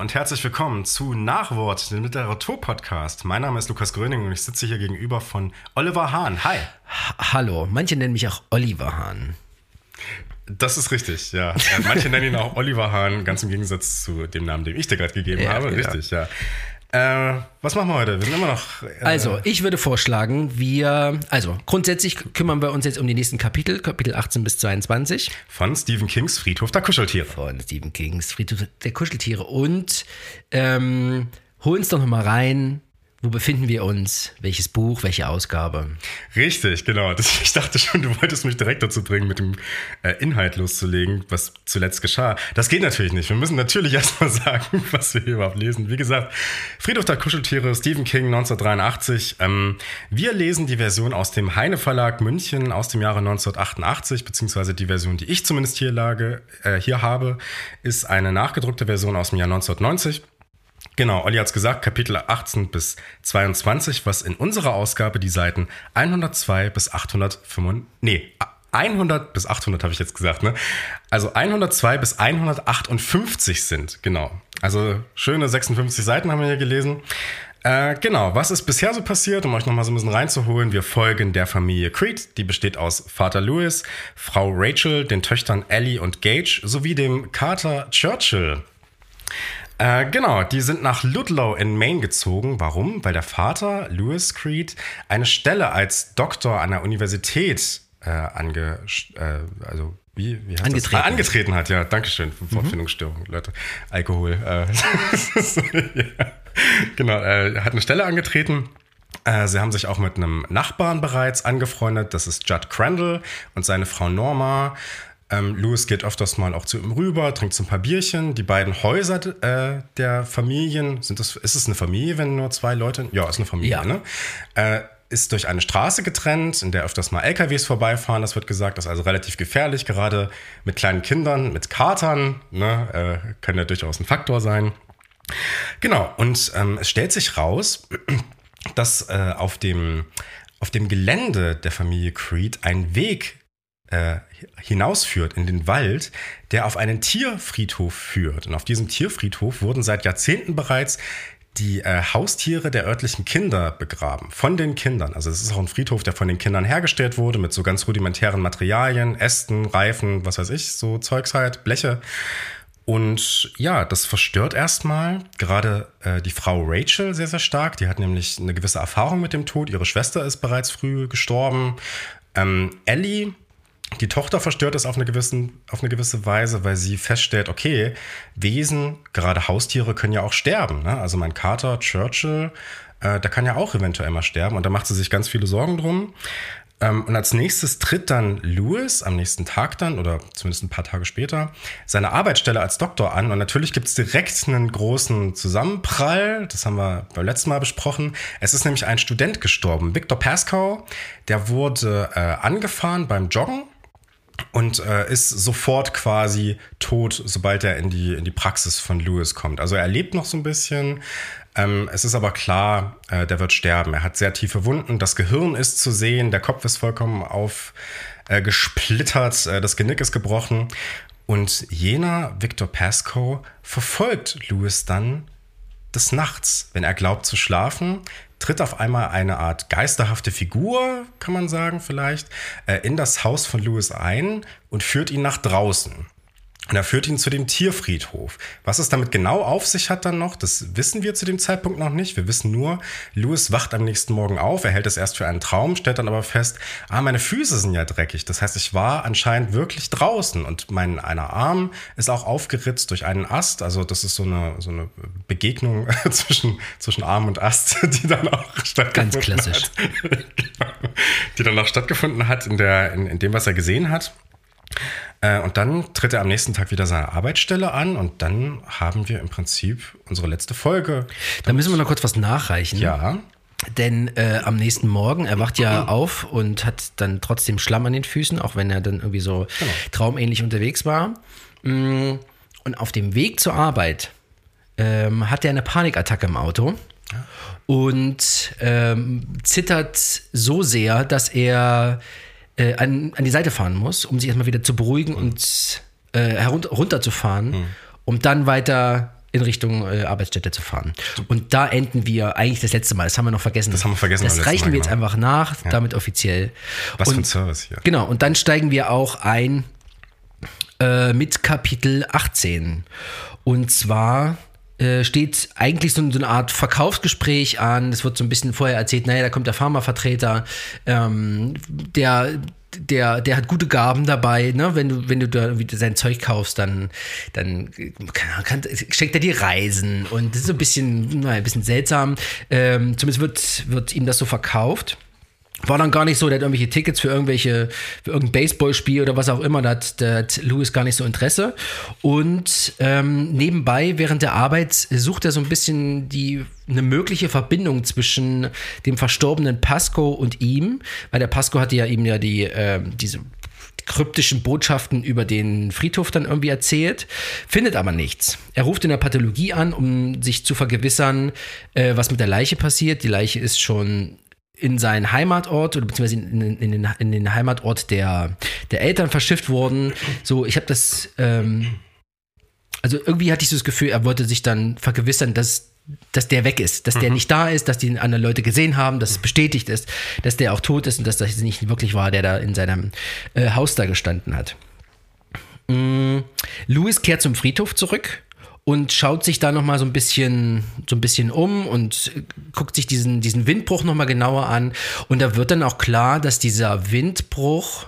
und herzlich willkommen zu Nachwort, dem Literaturpodcast. Mein Name ist Lukas Gröning und ich sitze hier gegenüber von Oliver Hahn. Hi. Hallo, manche nennen mich auch Oliver Hahn. Das ist richtig, ja. Manche nennen ihn auch Oliver Hahn, ganz im Gegensatz zu dem Namen, den ich dir gerade gegeben habe. Genau. Richtig, ja. Was machen wir heute? Wir sind immer noch... Also, ich würde vorschlagen, grundsätzlich kümmern wir uns jetzt um die nächsten Kapitel 18 bis 22. Von Stephen Kings Friedhof der Kuscheltiere. Von Stephen Kings Friedhof der Kuscheltiere. Und hol uns doch nochmal rein. Wo befinden wir uns? Welches Buch? Welche Ausgabe? Richtig, genau. Ich dachte schon, du wolltest mich direkt dazu bringen, mit dem Inhalt loszulegen, was zuletzt geschah. Das geht natürlich nicht. Wir müssen natürlich erstmal sagen, was wir hier überhaupt lesen. Wie gesagt, Friedhof der Kuscheltiere, Stephen King, 1983. Wir lesen die Version aus dem Heine Verlag München aus dem Jahre 1988, beziehungsweise die Version, die ich zumindest hier habe, ist eine nachgedruckte Version aus dem Jahr 1990. Genau, Olli hat es gesagt, Kapitel 18 bis 22, was in unserer Ausgabe die Seiten 100 bis 800 habe ich jetzt gesagt, ne? Also 102 bis 158 sind, genau. Also schöne 56 Seiten haben wir hier gelesen. Genau, was ist bisher so passiert, um euch nochmal so ein bisschen reinzuholen? Wir folgen der Familie Creed, die besteht aus Vater Louis, Frau Rachel, den Töchtern Ellie und Gage sowie dem Kater Churchill. Genau, die sind nach Ludlow in Maine gezogen. Warum? Weil der Vater, Louis Creed, eine Stelle als Doktor an der Universität angetreten hat. Ja, dankeschön. Wortfindungsstörung, Leute. Alkohol. Ja. Genau, hat eine Stelle angetreten. Sie haben sich auch mit einem Nachbarn bereits angefreundet. Das ist Judd Crandall und seine Frau Norma. Louis geht öfters mal auch zu ihm rüber, trinkt so ein paar Bierchen. Die beiden Häuser der Familien, ist es eine Familie, wenn nur zwei Leute... Ja, ist eine Familie, ja. Ne? Ist durch eine Straße getrennt, in der öfters mal LKWs vorbeifahren. Das wird gesagt, das ist also relativ gefährlich, gerade mit kleinen Kindern, mit Katern. Ne? Kann ja durchaus ein Faktor sein. Genau, und es stellt sich raus, dass auf dem Gelände der Familie Creed ein Weg hinausführt in den Wald, der auf einen Tierfriedhof führt. Und auf diesem Tierfriedhof wurden seit Jahrzehnten bereits die Haustiere der örtlichen Kinder begraben. Von den Kindern. Also es ist auch ein Friedhof, der von den Kindern hergestellt wurde, mit so ganz rudimentären Materialien, Ästen, Reifen, was weiß ich, so Zeugs halt, Bleche. Und ja, das verstört erstmal gerade die Frau Rachel sehr, sehr stark. Die hat nämlich eine gewisse Erfahrung mit dem Tod. Ihre Schwester ist bereits früh gestorben. Ellie, die Tochter, verstört es auf eine gewisse Weise, weil sie feststellt, okay, Wesen, gerade Haustiere, können ja auch sterben. Ne? Also mein Kater Churchill, der kann ja auch eventuell mal sterben. Und da macht sie sich ganz viele Sorgen drum. Und als nächstes tritt dann Louis am nächsten Tag dann, oder zumindest ein paar Tage später, seine Arbeitsstelle als Doktor an. Und natürlich gibt es direkt einen großen Zusammenprall. Das haben wir beim letzten Mal besprochen. Es ist nämlich ein Student gestorben, Victor Pascoe. Der wurde angefahren beim Joggen und ist sofort quasi tot, sobald er in die Praxis von Louis kommt. Also er lebt noch so ein bisschen. Es ist aber klar, der wird sterben. Er hat sehr tiefe Wunden. Das Gehirn ist zu sehen. Der Kopf ist vollkommen aufgesplittert. Das Genick ist gebrochen. Und jener Victor Pascoe verfolgt Louis dann des Nachts, wenn er glaubt zu schlafen, tritt auf einmal eine Art geisterhafte Figur, kann man sagen vielleicht, in das Haus von Louis ein und führt ihn nach draußen. Und er führt ihn zu dem Tierfriedhof. Was es damit genau auf sich hat dann noch, das wissen wir zu dem Zeitpunkt noch nicht. Wir wissen nur, Louis wacht am nächsten Morgen auf, er hält es erst für einen Traum, stellt dann aber fest, meine Füße sind ja dreckig. Das heißt, ich war anscheinend wirklich draußen und einer Arm ist auch aufgeritzt durch einen Ast. Also das ist so eine Begegnung zwischen Arm und Ast, die dann auch stattgefunden hat. Ganz klassisch. Die dann auch stattgefunden hat in dem, was er gesehen hat. Und dann tritt er am nächsten Tag wieder seine Arbeitsstelle an und dann haben wir im Prinzip unsere letzte Folge. Da müssen wir noch kurz was nachreichen. Ja. Denn am nächsten Morgen, er wacht ja auf und hat dann trotzdem Schlamm an den Füßen, auch wenn er dann irgendwie so traumähnlich unterwegs war. Und auf dem Weg zur Arbeit hat er eine Panikattacke im Auto und zittert so sehr, dass er an die Seite fahren muss, um sich erstmal wieder zu beruhigen und runterzufahren, um dann weiter in Richtung Arbeitsstätte zu fahren. Und da enden wir eigentlich das letzte Mal. Das haben wir noch vergessen. Das haben wir vergessen. Das reichen wir jetzt einfach nach, damit offiziell. Was für ein Service hier. Genau, und dann steigen wir auch ein mit Kapitel 18. Und zwar steht eigentlich so eine Art Verkaufsgespräch an. Es wird so ein bisschen vorher erzählt, naja, da kommt der Pharmavertreter, der hat gute Gaben dabei, ne? Wenn du da sein Zeug kaufst, dann schenkt er dir Reisen. Und das ist so ein bisschen seltsam. Zumindest wird ihm das so verkauft. War dann gar nicht so, der hat irgendwelche Tickets für irgendein Baseballspiel oder was auch immer, da hat Louis gar nicht so Interesse. Und nebenbei, während der Arbeit, sucht er so ein bisschen eine mögliche Verbindung zwischen dem verstorbenen Pascoe und ihm, weil der Pascoe hatte ja ihm ja diese kryptischen Botschaften über den Friedhof dann irgendwie erzählt, findet aber nichts. Er ruft in der Pathologie an, um sich zu vergewissern, was mit der Leiche passiert. Die Leiche ist schon in seinen Heimatort oder beziehungsweise in den Heimatort der Eltern verschifft worden. So, ich habe das, also irgendwie hatte ich so das Gefühl, er wollte sich dann vergewissern, dass der weg ist, dass der nicht da ist, dass die anderen Leute gesehen haben, dass es bestätigt ist, dass der auch tot ist und dass das nicht wirklich war, der da in seinem Haus da gestanden hat. Louis kehrt zum Friedhof zurück und schaut sich da nochmal so ein bisschen um und guckt sich diesen Windbruch nochmal genauer an. Und da wird dann auch klar, dass dieser Windbruch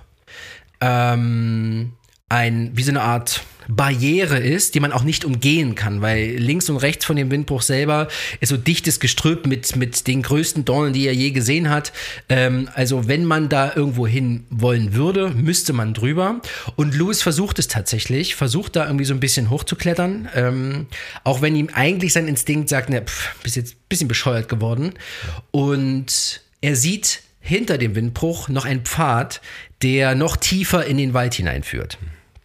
wie so eine Art Barriere ist, die man auch nicht umgehen kann, weil links und rechts von dem Windbruch selber ist so dichtes Gestrüpp mit den größten Dornen, die er je gesehen hat. Also wenn man da irgendwo hin wollen würde, müsste man drüber. Und Louis versucht es tatsächlich, versucht da irgendwie so ein bisschen hochzuklettern, auch wenn ihm eigentlich sein Instinkt sagt, bist jetzt ein bisschen bescheuert geworden. Und er sieht hinter dem Windbruch noch einen Pfad, der noch tiefer in den Wald hineinführt.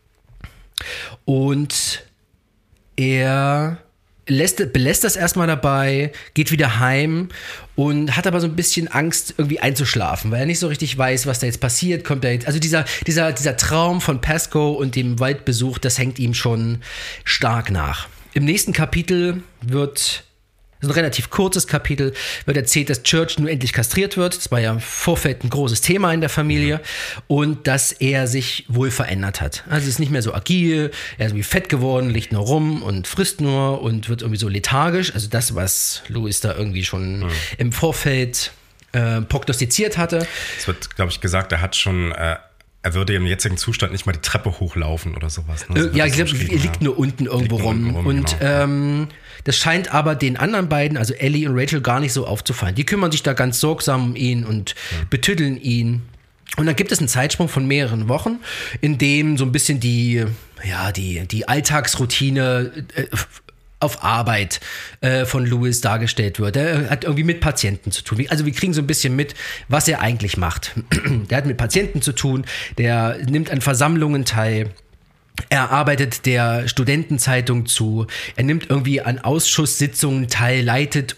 Und er belässt das erstmal dabei, geht wieder heim und hat aber so ein bisschen Angst, irgendwie einzuschlafen, weil er nicht so richtig weiß, was da jetzt passiert. Kommt da jetzt, also dieser Traum von Pascoe und dem Waldbesuch, das hängt ihm schon stark nach. Im nächsten Kapitel das ist ein relativ kurzes Kapitel, wird erzählt, dass Church nun endlich kastriert wird. Das war ja im Vorfeld ein großes Thema in der Familie. Und dass er sich wohl verändert hat. Also ist nicht mehr so agil, er ist irgendwie fett geworden, liegt nur rum und frisst nur und wird irgendwie so lethargisch. Also das, was Louis da irgendwie schon im Vorfeld prognostiziert hatte. Es wird, glaube ich, gesagt, er würde im jetzigen Zustand nicht mal die Treppe hochlaufen oder sowas. Ne? Ja, ich glaube, er liegt nur unten irgendwo rum. Und genau. Das scheint aber den anderen beiden, also Ellie und Rachel, gar nicht so aufzufallen. Die kümmern sich da ganz sorgsam um ihn und betüddeln ihn. Und dann gibt es einen Zeitsprung von mehreren Wochen, in dem so ein bisschen die Alltagsroutine auf Arbeit von Louis dargestellt wird. Er hat irgendwie mit Patienten zu tun. Also wir kriegen so ein bisschen mit, was er eigentlich macht. Der hat mit Patienten zu tun, der nimmt an Versammlungen teil, er arbeitet der Studentenzeitung zu, er nimmt irgendwie an Ausschusssitzungen teil, leitet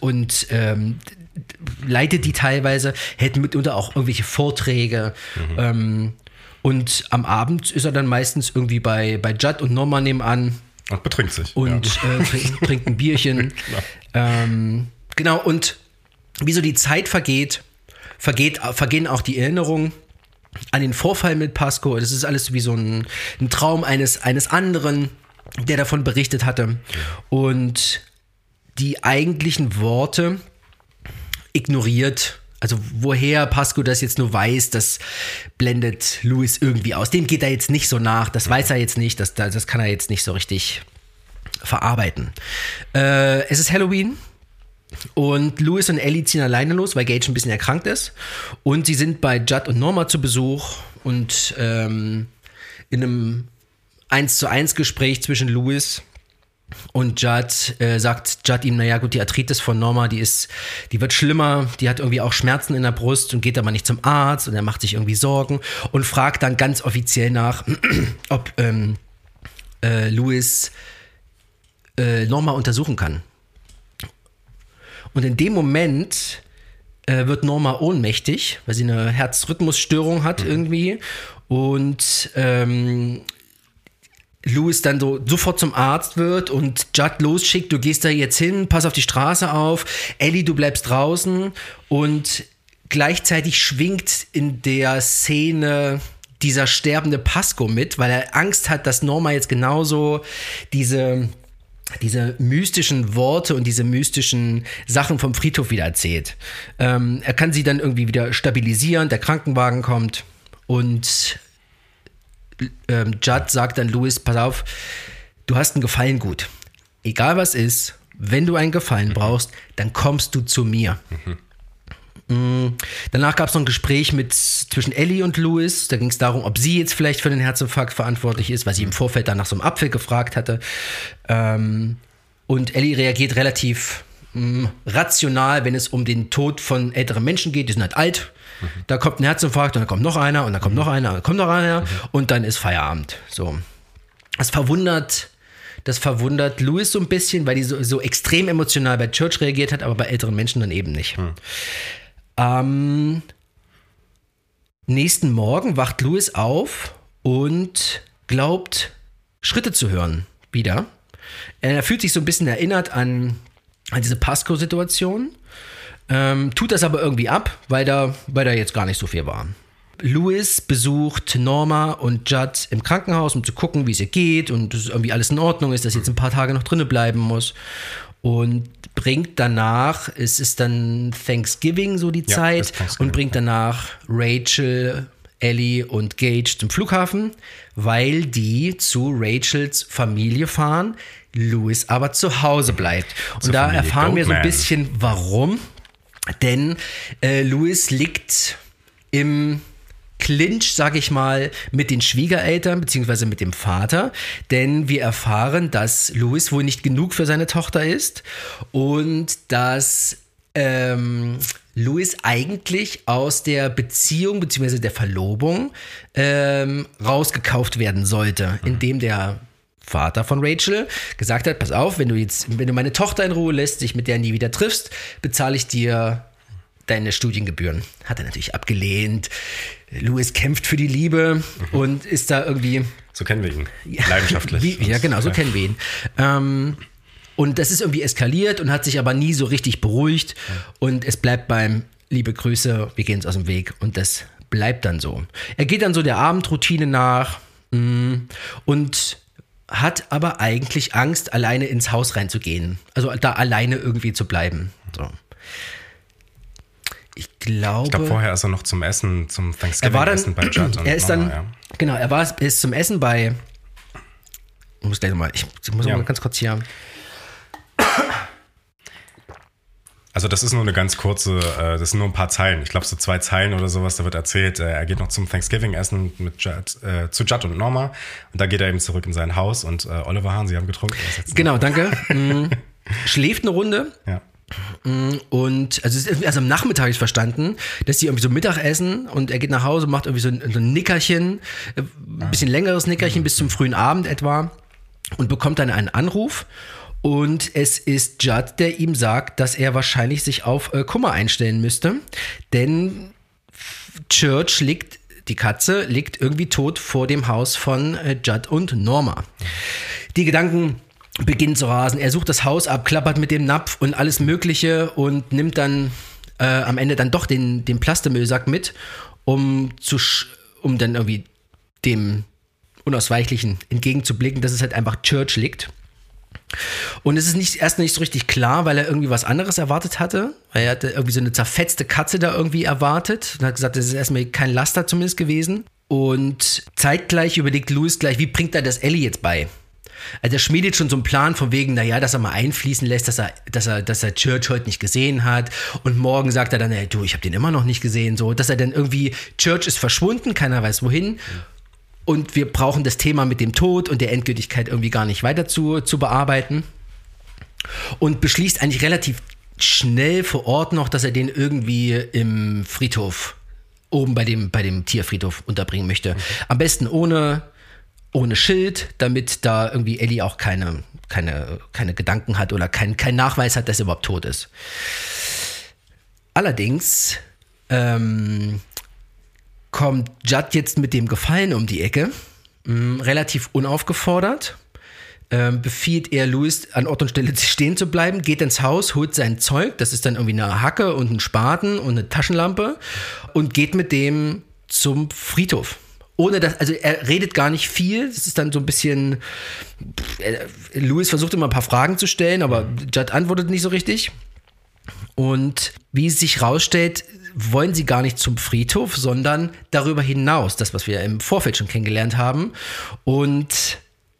die teilweise, hält mitunter auch irgendwelche Vorträge. Und am Abend ist er dann meistens irgendwie bei Judd und Norma nebenan. Und betrinkt sich. Und trinkt ein Bierchen. Genau, und wie so die Zeit vergehen auch die Erinnerungen an den Vorfall mit Pascoe. Das ist alles wie so ein Traum eines anderen, der davon berichtet hatte. Und die eigentlichen Worte ignoriert. Also woher Pascoe das jetzt nur weiß, das blendet Louis irgendwie aus. Dem geht er jetzt nicht so nach, das weiß er jetzt nicht, das kann er jetzt nicht so richtig verarbeiten. Es ist Halloween und Louis und Ellie ziehen alleine los, weil Gage ein bisschen erkrankt ist. Und sie sind bei Judd und Norma zu Besuch und in einem 1:1 Gespräch zwischen Louis und Judd sagt Judd ihm, naja gut, die Arthritis von Norma, die wird schlimmer, die hat irgendwie auch Schmerzen in der Brust und geht aber nicht zum Arzt und er macht sich irgendwie Sorgen und fragt dann ganz offiziell nach, ob Louis Norma untersuchen kann. Und in dem Moment wird Norma ohnmächtig, weil sie eine Herzrhythmusstörung hat irgendwie und Louis dann so sofort zum Arzt wird und Judd losschickt, du gehst da jetzt hin, pass auf die Straße auf, Ellie, du bleibst draußen, und gleichzeitig schwingt in der Szene dieser sterbende Pasco mit, weil er Angst hat, dass Norma jetzt genauso diese mystischen Worte und diese mystischen Sachen vom Friedhof wieder erzählt. Er kann sie dann irgendwie wieder stabilisieren, der Krankenwagen kommt und Judd sagt dann Louis, pass auf, du hast einen Gefallen gut. Egal was ist, wenn du einen Gefallen brauchst, dann kommst du zu mir. Danach gab es noch ein Gespräch zwischen Ellie und Louis. Da ging es darum, ob sie jetzt vielleicht für den Herzinfarkt verantwortlich ist, weil sie im Vorfeld dann nach so einem Apfel gefragt hatte. Und Ellie reagiert relativ rational, wenn es um den Tod von älteren Menschen geht. Die sind halt alt. Da kommt ein Herzinfarkt und dann kommt noch einer und dann kommt noch einer und dann kommt noch einer und dann ist Feierabend. So. Das verwundert Louis so ein bisschen, weil die so extrem emotional bei Church reagiert hat, aber bei älteren Menschen dann eben nicht. Am nächsten Morgen wacht Louis auf und glaubt, Schritte zu hören wieder. Er fühlt sich so ein bisschen erinnert an diese Pasco-Situation. Tut das aber irgendwie ab, weil da jetzt gar nicht so viel war. Louis besucht Norma und Judd im Krankenhaus, um zu gucken, wie es ihr geht und dass irgendwie alles in Ordnung ist, dass sie jetzt ein paar Tage noch drinnen bleiben muss. Und bringt danach, es ist dann Thanksgiving so die Zeit, und bringt danach Rachel, Ellie und Gage zum Flughafen, weil die zu Rachels Familie fahren, Louis aber zu Hause bleibt. Und da erfahren wir so ein bisschen, warum. Denn Louis liegt im Clinch, sag ich mal, mit den Schwiegereltern beziehungsweise mit dem Vater, denn wir erfahren, dass Louis wohl nicht genug für seine Tochter ist und dass Louis eigentlich aus der Beziehung beziehungsweise der Verlobung rausgekauft werden sollte, indem der Vater von Rachel gesagt hat, pass auf, wenn du meine Tochter in Ruhe lässt, dich mit der nie wieder triffst, bezahle ich dir deine Studiengebühren. Hat er natürlich abgelehnt. Louis kämpft für die Liebe und ist da irgendwie... So kennen wir ihn. Leidenschaftlich. Ja, genau, so kennen wir ihn. Und das ist irgendwie eskaliert und hat sich aber nie so richtig beruhigt. Und es bleibt beim liebe Grüße, wir gehen uns aus dem Weg. Und das bleibt dann so. Er geht dann so der Abendroutine nach und hat aber eigentlich Angst, alleine ins Haus reinzugehen. Also da alleine irgendwie zu bleiben. So. Ich glaube, vorher ist er noch zum Thanksgiving-Essen bei Judd. Er ist dann, genau, er ist zum Essen bei, ich muss mal ganz kurz hier. Also das ist nur eine ganz kurze, das sind nur ein paar Zeilen. Ich glaube so 2 Zeilen oder sowas, da wird erzählt, er geht noch zum Thanksgiving-Essen mit zu Judd und Norma und da geht er eben zurück in sein Haus und Oliver Hahn, Sie haben getrunken. Genau, danke. Schläft eine Runde. Ja. Und also am Nachmittag habe ich verstanden, dass die irgendwie so Mittag essen und er geht nach Hause, macht irgendwie so ein Nickerchen, ein bisschen längeres Nickerchen bis zum frühen Abend etwa und bekommt dann einen Anruf. Und es ist Judd, der ihm sagt, dass er wahrscheinlich sich auf Kummer einstellen müsste, denn Church die Katze liegt irgendwie tot vor dem Haus von Judd und Norma. Die Gedanken beginnen zu rasen. Er sucht das Haus ab, klappert mit dem Napf und alles Mögliche und nimmt dann am Ende dann doch den Plastemüllsack mit, um dann irgendwie dem Unausweichlichen entgegenzublicken, dass es halt einfach Church liegt. Und es ist erst nicht so richtig klar, weil er irgendwie was anderes erwartet hatte. Er hatte irgendwie so eine zerfetzte Katze da irgendwie erwartet und hat gesagt, das ist erstmal kein Laster zumindest gewesen. Und zeitgleich überlegt Louis gleich, wie bringt er das Ellie jetzt bei? Also er schmiedet schon so einen Plan von wegen, naja, dass er mal einfließen lässt, dass er Church heute nicht gesehen hat. Und morgen sagt er dann, hey, du, ich habe den immer noch nicht gesehen. So, dass er dann irgendwie, Church ist verschwunden, keiner weiß wohin. Und wir brauchen das Thema mit dem Tod und der Endgültigkeit irgendwie gar nicht weiter zu bearbeiten. Und beschließt eigentlich relativ schnell vor Ort noch, dass er den irgendwie im Friedhof, oben bei dem Tierfriedhof unterbringen möchte. Am besten ohne Schild, damit da irgendwie Ellie auch keine Gedanken hat oder kein Nachweis hat, dass er überhaupt tot ist. Allerdings kommt Judd jetzt mit dem Gefallen um die Ecke relativ unaufgefordert, befiehlt er Louis an Ort und Stelle stehen zu bleiben, geht ins Haus, holt sein Zeug, das ist dann irgendwie eine Hacke und ein Spaten und eine Taschenlampe und geht mit dem zum Friedhof. Ohne dass, also er redet gar nicht viel, das ist dann so ein bisschen, Louis versucht immer ein paar Fragen zu stellen, aber Judd antwortet nicht so richtig. Und wie es sich rausstellt, wollen sie gar nicht zum Friedhof, sondern darüber hinaus, das, was wir im Vorfeld schon kennengelernt haben. Und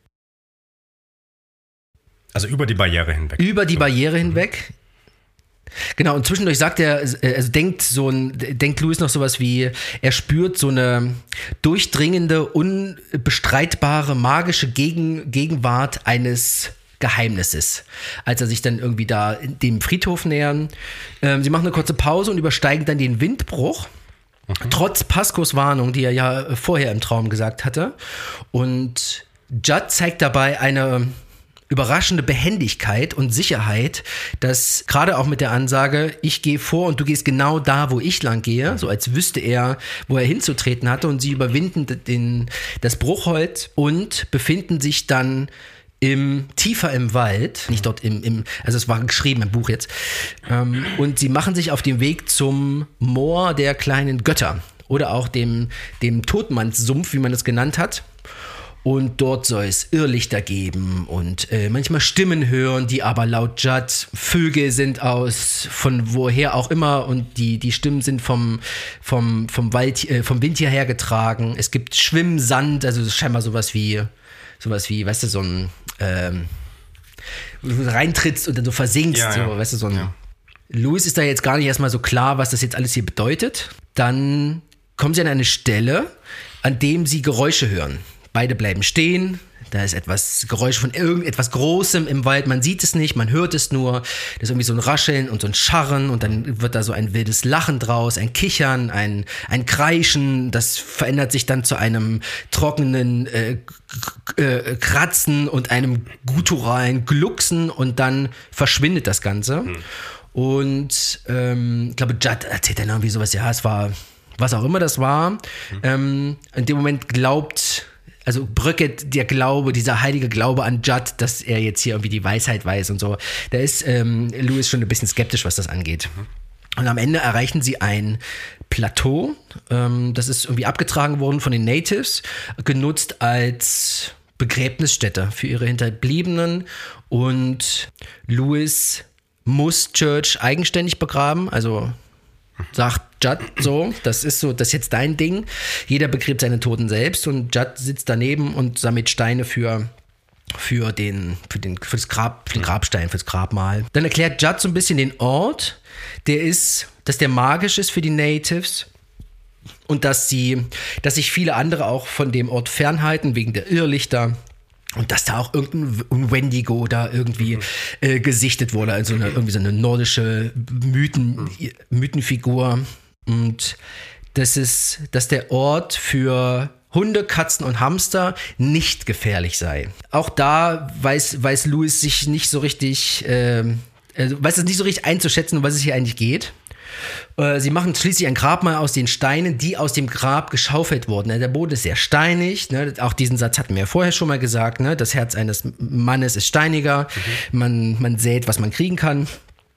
also über die Barriere hinweg. Über die Barriere hinweg. Genau, und zwischendurch sagt er, also denkt Louis noch sowas wie, er spürt so eine durchdringende, unbestreitbare, magische Gegenwart eines Geheimnisses, als er sich dann irgendwie da dem Friedhof nähern. Sie machen eine kurze Pause und übersteigen dann den Windbruch, trotz Pascos Warnung, die er ja vorher im Traum gesagt hatte. Und Judd zeigt dabei eine überraschende Behendigkeit und Sicherheit, dass gerade auch mit der Ansage, ich gehe vor und du gehst genau da, wo ich lang gehe, so als wüsste er, wo er hinzutreten hatte, und sie überwinden das Bruchholz und befinden sich dann tiefer im Wald, nicht dort also es war geschrieben im Buch jetzt, und sie machen sich auf den Weg zum Moor der kleinen Götter oder auch dem Todmannssumpf, wie man es genannt hat. Und dort soll es Irrlichter geben und manchmal Stimmen hören, die aber laut Judd Vögel sind von woher auch immer, und die Stimmen sind vom Wald, vom Wind hierher getragen. Es gibt Schwimmsand, also scheinbar sowas wie, weißt du, so ein, wo du reintrittst und dann so versinkst, ja. Weißt du, so ein. Ja. Louis ist da jetzt gar nicht erstmal so klar, was das jetzt alles hier bedeutet. Dann kommen sie an eine Stelle, an dem sie Geräusche hören. Beide bleiben stehen, da ist Geräusch von irgendetwas Großem im Wald, man sieht es nicht, man hört es nur, da ist irgendwie so ein Rascheln und so ein Scharren und dann wird da so ein wildes Lachen draus, ein Kichern, ein Kreischen, das verändert sich dann zu einem trockenen Kratzen und einem gutturalen Glucksen und dann verschwindet das Ganze. Und ich glaube, Judd erzählt dann irgendwie sowas, ja, es war, was auch immer das war, in dem Moment bröckelt der Glaube, dieser heilige Glaube an Judd, dass er jetzt hier irgendwie die Weisheit weiß und so. Da ist Louis schon ein bisschen skeptisch, was das angeht. Und am Ende erreichen sie ein Plateau. Das ist irgendwie abgetragen worden von den Natives, genutzt als Begräbnisstätte für ihre Hinterbliebenen. Und Louis muss Church eigenständig begraben, also sagt Judd so, das ist jetzt dein Ding. Jeder begräbt seine Toten selbst und Judd sitzt daneben und sammelt Steine für den Grabstein, fürs Grabmal. Dann erklärt Judd so ein bisschen den Ort, dass der magisch ist für die Natives und dass sich viele andere auch von dem Ort fernhalten wegen der Irrlichter. Und dass da auch irgendein Wendigo da irgendwie gesichtet wurde, also irgendwie so eine nordische Mythenfigur. Und dass der Ort für Hunde, Katzen und Hamster nicht gefährlich sei. Auch da weiß Louis sich nicht so richtig, weiß es nicht so richtig einzuschätzen, um was es hier eigentlich geht. Sie machen schließlich ein Grabmal aus den Steinen, die aus dem Grab geschaufelt wurden. Der Boden ist sehr steinig. Auch diesen Satz hatten wir ja vorher schon mal gesagt. Das Herz eines Mannes ist steiniger. Man sät, was man kriegen kann.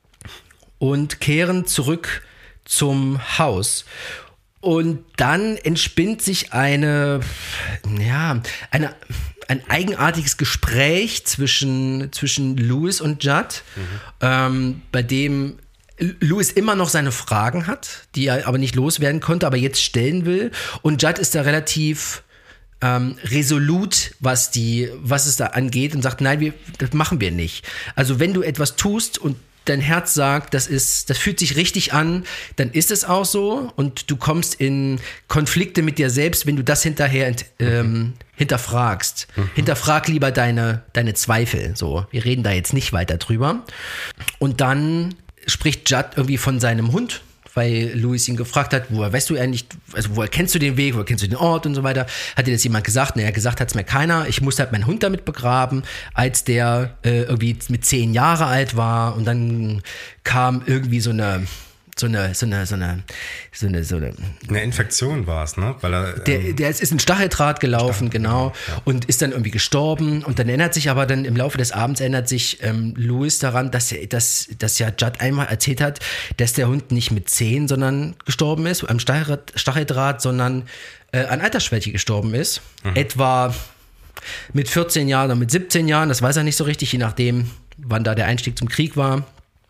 Und kehren zurück zum Haus. Und dann entspinnt sich ein eigenartiges Gespräch zwischen Louis und Judd, bei dem Louis immer noch seine Fragen hat, die er aber nicht loswerden konnte, aber jetzt stellen will. Und Judd ist da relativ resolut, was es da angeht, und sagt, nein, das machen wir nicht. Also wenn du etwas tust und dein Herz sagt, das fühlt sich richtig an, dann ist es auch so, und du kommst in Konflikte mit dir selbst, wenn du das hinterher hinterfragst. Hinterfrag lieber deine Zweifel. So, wir reden da jetzt nicht weiter drüber. Und dann spricht Judd irgendwie von seinem Hund, weil Louis ihn gefragt hat, woher weißt du eigentlich, also woher kennst du den Weg, woher kennst du den Ort und so weiter. Hat dir das jemand gesagt? Naja, gesagt hat es mir keiner. Ich musste halt meinen Hund damit begraben, als der irgendwie mit 10 Jahre alt war, und dann kam irgendwie so eine eine Eine Infektion war es, ne? Weil er, der ist in Stacheldraht gelaufen, genau, ja. Und ist dann irgendwie gestorben. Und dann erinnert sich aber dann im Laufe des Abends Louis daran, dass ja Judd einmal erzählt hat, dass der Hund nicht mit 10, sondern gestorben ist, am Stacheldraht, sondern an Altersschwäche gestorben ist. Etwa mit 14 Jahren oder mit 17 Jahren, das weiß er nicht so richtig, je nachdem, wann da der Einstieg zum Krieg war.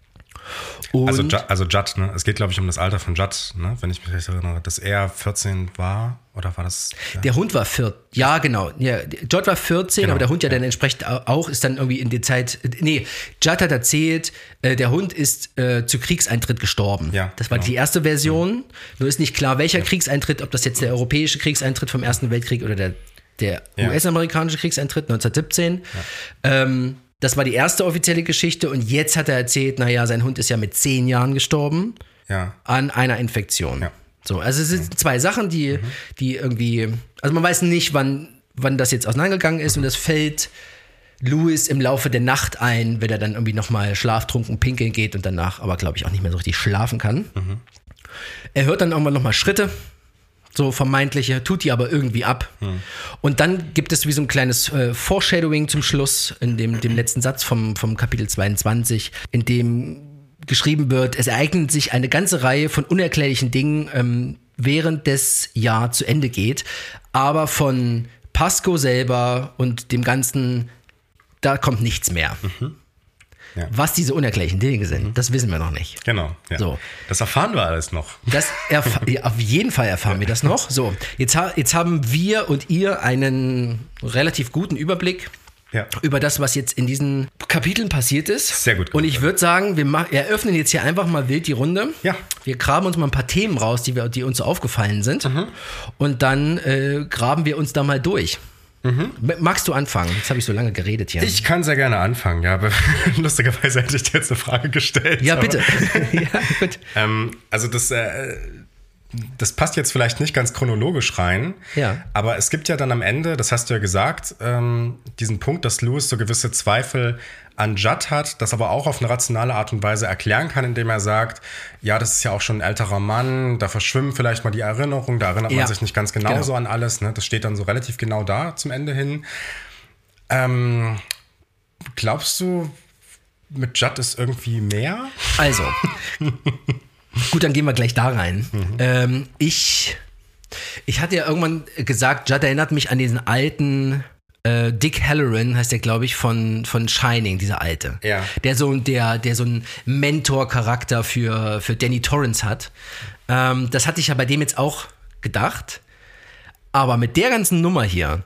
Und also Judd, ne? Es geht, glaube ich, um das Alter von Judd, ne? Wenn ich mich recht erinnere, dass er 14 war, oder war das? Ja. Der Hund war 14, ja genau. Ja, Judd war 14, genau, aber der Hund ja dann entsprechend auch, ist dann irgendwie in die Zeit, Judd hat erzählt, der Hund ist zu Kriegseintritt gestorben. Ja, das war die erste Version. Nur ist nicht klar, welcher Kriegseintritt, ob das jetzt der europäische Kriegseintritt vom Ersten Weltkrieg oder der US-amerikanische Kriegseintritt 1917. Ja. Das war die erste offizielle Geschichte und jetzt hat er erzählt, sein Hund ist ja mit 10 Jahren gestorben an einer Infektion. Ja. So, also es sind 2 Sachen, die irgendwie, also man weiß nicht, wann das jetzt auseinandergegangen ist und das fällt Louis im Laufe der Nacht ein, wenn er dann irgendwie nochmal schlaftrunken pinkeln geht und danach aber, glaube ich, auch nicht mehr so richtig schlafen kann. Er hört dann irgendwann nochmal Schritte. So vermeintliche, tut die aber irgendwie ab. Und dann gibt es wie so ein kleines Foreshadowing zum Schluss in dem letzten Satz vom Kapitel 22, in dem geschrieben wird, es ereignet sich eine ganze Reihe von unerklärlichen Dingen, während das Jahr zu Ende geht. Aber von Pasco selber und dem Ganzen, da kommt nichts mehr. Ja. Was diese unerklärlichen Dinge sind, das wissen wir noch nicht. Genau. Ja. So. Das erfahren wir alles noch. Auf jeden Fall erfahren wir das noch. So, jetzt haben wir und ihr einen relativ guten Überblick über das, was jetzt in diesen Kapiteln passiert ist. Sehr gut. Und ich würde sagen, wir eröffnen jetzt hier einfach mal wild die Runde. Ja. Wir graben uns mal ein paar Themen raus, die uns so aufgefallen sind. Und dann graben wir uns da mal durch. Magst du anfangen? Jetzt habe ich so lange geredet hier. Ich kann sehr gerne anfangen, ja, aber lustigerweise hätte ich dir jetzt eine Frage gestellt. Ja, bitte. Ja, gut. Also das passt jetzt vielleicht nicht ganz chronologisch rein, aber es gibt ja dann am Ende, das hast du ja gesagt, diesen Punkt, dass Louis so gewisse Zweifel an Judd hat, das aber auch auf eine rationale Art und Weise erklären kann, indem er sagt, ja, das ist ja auch schon ein älterer Mann, da verschwimmen vielleicht mal die Erinnerungen, da erinnert man sich nicht ganz genau so an alles, ne? Das steht dann so relativ genau da zum Ende hin. Glaubst du, mit Judd ist irgendwie mehr? Also, gut, dann gehen wir gleich da rein. Ich hatte ja irgendwann gesagt, Judd erinnert mich an diesen alten Dick Halloran, heißt der, glaube ich, von Shining, dieser Alte. Ja. Der so einen Mentor-Charakter für Danny Torrance hat. Das hatte ich ja bei dem jetzt auch gedacht. Aber mit der ganzen Nummer hier,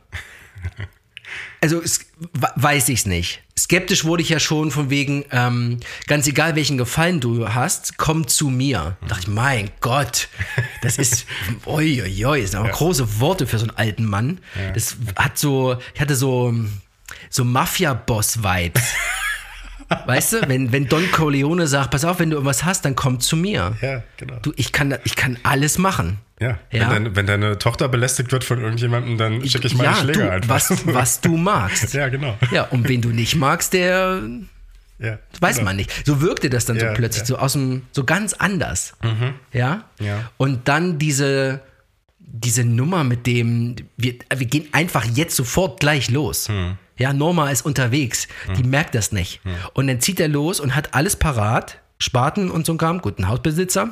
also weiß ich es nicht. Skeptisch wurde ich ja schon von wegen, ganz egal welchen Gefallen du hast, komm zu mir. Da dachte ich, mein Gott, das ist, das sind aber große Worte für so einen alten Mann. Ja. Das hat ich hatte so Mafia-Boss-Vibes. Weißt du, wenn Don Corleone sagt, pass auf, wenn du irgendwas hast, dann komm zu mir. Ja, genau. Du, ich kann alles machen. Ja, wenn deine Tochter belästigt wird von irgendjemandem, dann schicke ich meine Schläger einfach. Was du magst. Ja, genau. Ja, und wen du nicht magst, der weiß man nicht. So wirkte das dann so plötzlich, so aus dem, so ganz anders. Ja? Und dann diese Nummer mit dem, wir gehen einfach jetzt sofort gleich los. Ja, Norma ist unterwegs, die merkt das nicht. Und dann zieht er los und hat alles parat, Spaten und so ein Kram, guten Hausbesitzer.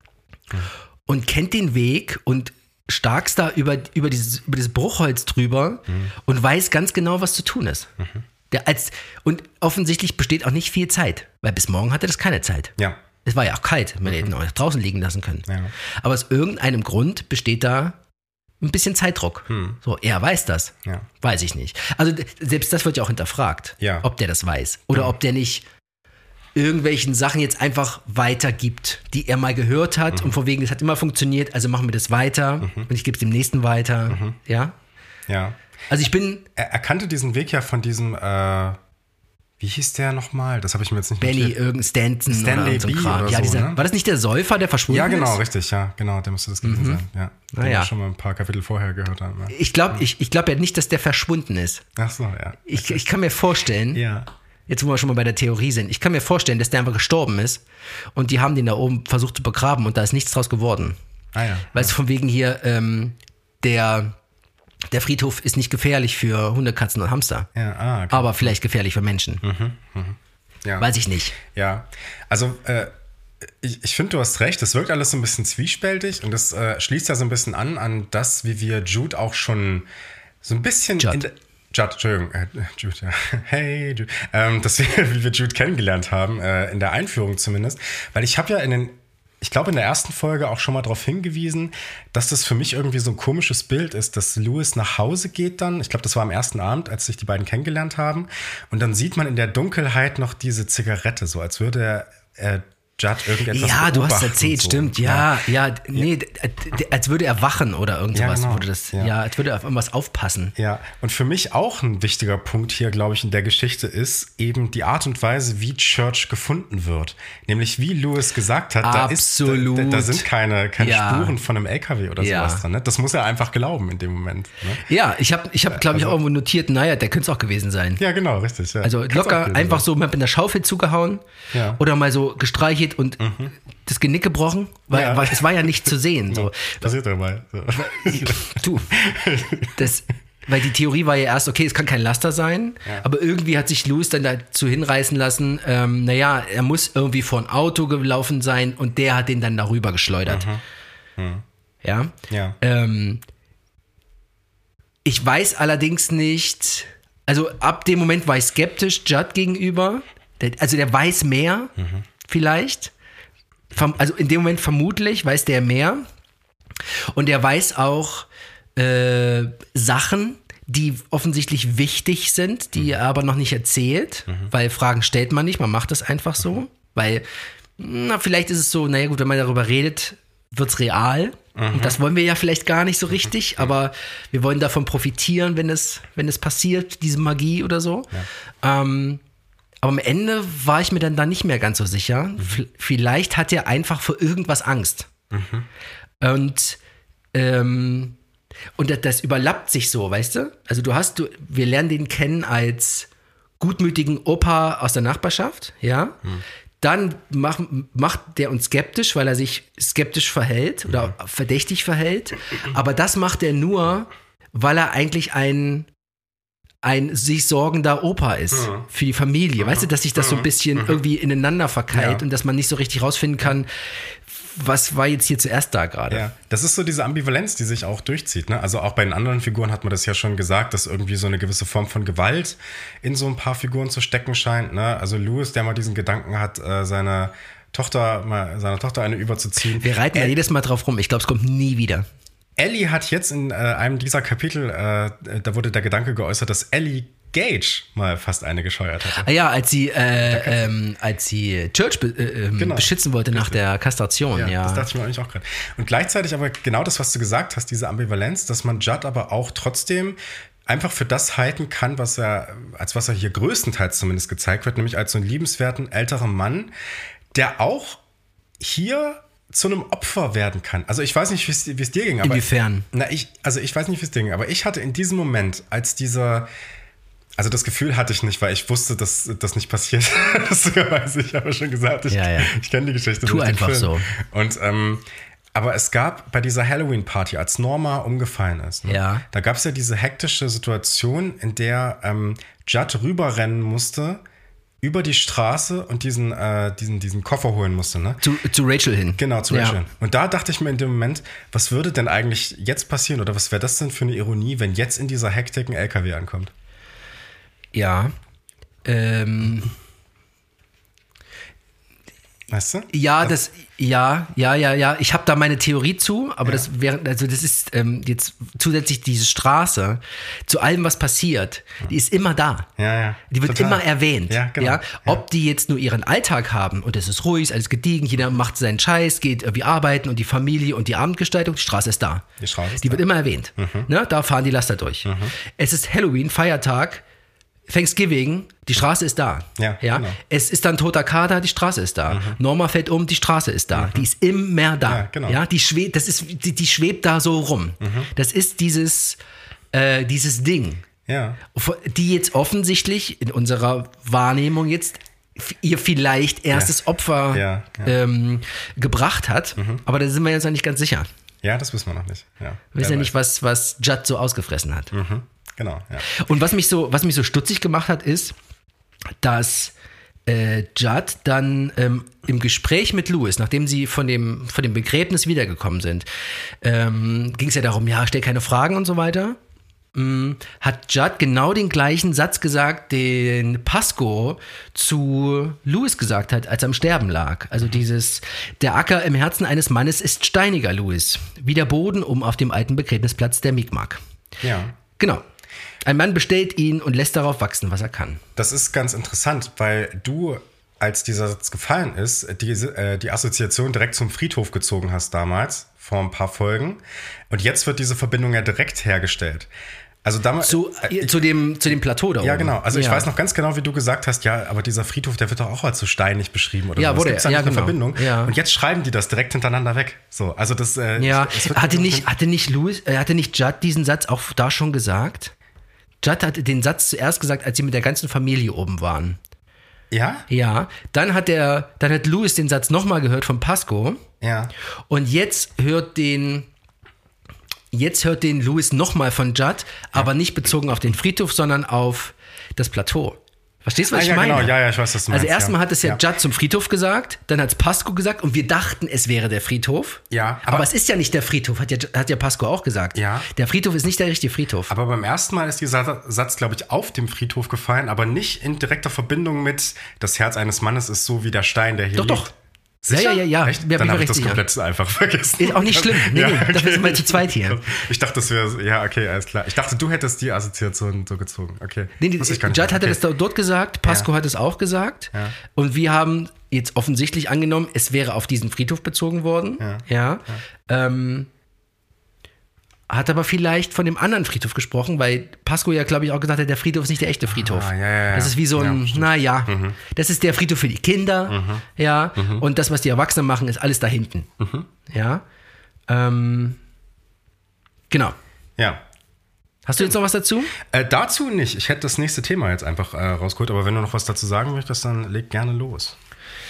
Und kennt den Weg und starkst da über dieses Bruchholz drüber und weiß ganz genau, was zu tun ist. Und offensichtlich besteht auch nicht viel Zeit, weil bis morgen hatte das keine Zeit. Ja. Es war ja auch kalt, man hätte ihn auch draußen liegen lassen können. Ja. Aber aus irgendeinem Grund besteht da ein bisschen Zeitdruck. So, er weiß das. Ja. Weiß ich nicht. Also selbst das wird ja auch hinterfragt, ob der das weiß. Oder ob der nicht irgendwelchen Sachen jetzt einfach weitergibt, die er mal gehört hat und von wegen, das hat immer funktioniert, also machen wir das weiter und ich gebe es dem Nächsten weiter. Ja? Ja. Also ich bin... Er kannte diesen Weg ja von diesem, wie hieß der nochmal? Das habe ich mir jetzt nicht Benny, irgendein Stanton Stanley oder B. oder ja, so, ne? War das nicht der Säufer, der verschwunden ist? Ja, genau, richtig, ja, genau, der müsste das gewesen sein. Ja. Den wir schon mal ein paar Kapitel vorher gehört haben. Ja. Ich glaube ja nicht, dass der verschwunden ist. Ach so, ja. Ich kann mir vorstellen, jetzt wo wir schon mal bei der Theorie sind, ich kann mir vorstellen, dass der einfach gestorben ist und die haben den da oben versucht zu begraben und da ist nichts draus geworden. Weil es von wegen hier, der Friedhof ist nicht gefährlich für Hunde, Katzen und Hamster. Ja, okay. Aber vielleicht gefährlich für Menschen. Ja. Weiß ich nicht. Ja, also ich finde, du hast recht, das wirkt alles so ein bisschen zwiespältig und das schließt ja so ein bisschen an das, wie wir Jude auch schon so ein bisschen... Jude, Entschuldigung, Jude, ja. Hey, Jude. Wie wir Jude kennengelernt haben, in der Einführung zumindest, weil ich habe ja ich glaube, in der ersten Folge auch schon mal darauf hingewiesen, dass das für mich irgendwie so ein komisches Bild ist, dass Louis nach Hause geht dann. Ich glaube, das war am ersten Abend, als sich die beiden kennengelernt haben. Und dann sieht man in der Dunkelheit noch diese Zigarette, so als würde er Judd irgendetwas Ja, du hast erzählt, so. Stimmt, nee, als würde er wachen oder irgend sowas. Ja, genau. Als würde er auf irgendwas aufpassen. Ja, und für mich auch ein wichtiger Punkt hier, glaube ich, in der Geschichte ist eben die Art und Weise, wie Church gefunden wird. Nämlich, wie Louis gesagt hat, da sind keine Spuren von einem LKW oder sowas dran. Ne? Das muss er einfach glauben in dem Moment. Ne? Ja, ich hab glaube ich, auch irgendwo notiert, naja, der könnte es auch gewesen sein. Ja, genau, richtig. Ja. Also locker einfach so mit einer Schaufel zugehauen oder mal so gestreichelt und das Genick gebrochen, weil es war ja nicht zu sehen. So. Passiert doch mal. So. Weil die Theorie war ja erst, okay, es kann kein Laster sein, aber irgendwie hat sich Louis dann dazu hinreißen lassen, er muss irgendwie vor ein Auto gelaufen sein und der hat den dann darüber geschleudert. Ja. Ich weiß allerdings nicht, also ab dem Moment war ich skeptisch Judd gegenüber, also der weiß mehr, vielleicht. Also in dem Moment vermutlich weiß der mehr. Und er weiß auch Sachen, die offensichtlich wichtig sind, die er aber noch nicht erzählt. Weil Fragen stellt man nicht, man macht das einfach so. Weil, vielleicht ist es so, naja gut, wenn man darüber redet, wird es real. Und das wollen wir ja vielleicht gar nicht so richtig, aber wir wollen davon profitieren, wenn es passiert, diese Magie oder so. Aber am Ende war ich mir dann da nicht mehr ganz so sicher. Vielleicht hat er einfach vor irgendwas Angst. Und das überlappt sich so, weißt du? Also wir lernen den kennen als gutmütigen Opa aus der Nachbarschaft, ja? Dann macht der uns skeptisch, weil er sich skeptisch verhält oder verdächtig verhält. Aber das macht er nur, weil er eigentlich ein sich sorgender Opa ist für die Familie. Weißt du, dass sich das so ein bisschen irgendwie ineinander verkeilt und dass man nicht so richtig rausfinden kann, was war jetzt hier zuerst da gerade. Ja, das ist so diese Ambivalenz, die sich auch durchzieht. Ne? Also auch bei den anderen Figuren hat man das ja schon gesagt, dass irgendwie so eine gewisse Form von Gewalt in so ein paar Figuren zu stecken scheint. Ne? Also Louis, der mal diesen Gedanken hat, seiner Tochter eine überzuziehen. Wir reiten ja jedes Mal drauf rum. Ich glaube, es kommt nie wieder. Ellie hat jetzt in einem dieser Kapitel, da wurde der Gedanke geäußert, dass Ellie Gage mal fast eine gescheuert hatte. Ja, als sie Church beschützen wollte nach der Kastration. Ja, das dachte ich mir eigentlich auch gerade. Und gleichzeitig aber genau das, was du gesagt hast, diese Ambivalenz, dass man Judd aber auch trotzdem einfach für das halten kann, was er hier größtenteils zumindest gezeigt wird, nämlich als so einen liebenswerten älteren Mann, der auch hier zu einem Opfer werden kann. Also ich weiß nicht, wie es dir ging. Inwiefern? Ich weiß nicht, wie es dir ging, aber ich hatte in diesem Moment, also das Gefühl hatte ich nicht, weil ich wusste, dass das nicht passiert. Das weiß ich, habe schon gesagt. Ich kenne die Geschichte. Tu einfach so. Und aber es gab bei dieser Halloween-Party, als Norma umgefallen ist, da gab es ja diese hektische Situation, in der Judd rüberrennen musste über die Straße und diesen Koffer holen musste. Ne? Zu Rachel hin. Genau, zu Rachel hin. Und da dachte ich mir in dem Moment, was würde denn eigentlich jetzt passieren oder was wäre das denn für eine Ironie, wenn jetzt in dieser Hektik ein LKW ankommt? Ja. Weißt du? Ja, ich habe da meine Theorie zu, aber das ist jetzt zusätzlich diese Straße, zu allem, was passiert, die ist immer da. Ja. Die wird immer erwähnt. Ja, genau. Ja? Ob die jetzt nur ihren Alltag haben und es ist ruhig, alles gediegen, jeder macht seinen Scheiß, geht irgendwie arbeiten und die Familie und die Abendgestaltung, die Straße ist da. Die wird immer erwähnt. Ne? Da fahren die Laster durch. Es ist Halloween, Feiertag, Thanksgiving, die Straße ist da. Ja. Genau. Es ist dann toter Kater, die Straße ist da. Norma fällt um, die Straße ist da. Die ist immer da. Ja, genau. Ja, die schwebt da so rum. Das ist dieses Ding. Ja. Die jetzt offensichtlich in unserer Wahrnehmung jetzt ihr vielleicht erstes Opfer gebracht hat. Aber da sind wir jetzt noch nicht ganz sicher. Ja, das wissen wir noch nicht. Ja. Wir wissen ja nicht, was Judd so ausgefressen hat. Genau, ja. Und was mich so stutzig gemacht hat, ist, dass Judd dann im Gespräch mit Louis, nachdem sie von dem Begräbnis wiedergekommen sind, ging es ja darum, ja, stell keine Fragen und so weiter. Hat Judd genau den gleichen Satz gesagt, den Pascoe zu Louis gesagt hat, als er am Sterben lag. Also der Acker im Herzen eines Mannes ist steiniger, Louis, wie der Boden auf dem alten Begräbnisplatz der Mi'kmaq. Ja. Genau. Ein Mann bestellt ihn und lässt darauf wachsen, was er kann. Das ist ganz interessant, weil du, als dieser Satz gefallen ist, die Assoziation direkt zum Friedhof gezogen hast damals, vor ein paar Folgen. Und jetzt wird diese Verbindung ja direkt hergestellt. Also damals, zu dem Plateau da oben. Ja, genau. Also ich weiß noch ganz genau, wie du gesagt hast, ja, aber dieser Friedhof, der wird doch auch als so steinig beschrieben oder so. Wurde Gibt's da nicht eine Verbindung? Ja. Und jetzt schreiben die das direkt hintereinander weg. So, also das. Hatte nicht Judd diesen Satz auch da schon gesagt? Judd hatte den Satz zuerst gesagt, als sie mit der ganzen Familie oben waren. Ja? Ja. Dann hat Louis den Satz nochmal gehört von Pascoe. Ja. Und jetzt hört den Louis nochmal von Judd, aber nicht bezogen auf den Friedhof, sondern auf das Plateau. Verstehst du, was ich meine? Genau. Ja, ich weiß, was du meinst. Also erstmal hat es ja Judd zum Friedhof gesagt, dann hat es Pascoe gesagt und wir dachten, es wäre der Friedhof. Ja. Aber es ist ja nicht der Friedhof, hat ja Pascoe auch gesagt. Ja. Der Friedhof ist nicht der richtige Friedhof. Aber beim ersten Mal ist dieser Satz, glaube ich, auf dem Friedhof gefallen, aber nicht in direkter Verbindung mit das Herz eines Mannes ist so wie der Stein, der hier liegt. Doch. Sicher? Ja. Echt? Dann habe ich das komplett einfach vergessen. Ist auch nicht schlimm. Nee, okay. Dafür sind wir zu zweit hier. Ich dachte, das wäre, ja, okay, alles klar. Ich dachte, du hättest die Assoziation so gezogen. Okay. Nee, Judd hatte das dort gesagt, Pascoe hat es auch gesagt. Ja. Und wir haben jetzt offensichtlich angenommen, es wäre auf diesen Friedhof bezogen worden. Ja. Hat aber vielleicht von dem anderen Friedhof gesprochen, weil Pascoe ja, glaube ich, auch gesagt hat, der Friedhof ist nicht der echte Friedhof. Das ist wie so ein, das ist der Friedhof für die Kinder, und das, was die Erwachsenen machen, ist alles da hinten. Ja. Genau. Ja. Hast du jetzt noch was dazu? Dazu nicht. Ich hätte das nächste Thema jetzt einfach rausgeholt, aber wenn du noch was dazu sagen möchtest, dann leg gerne los.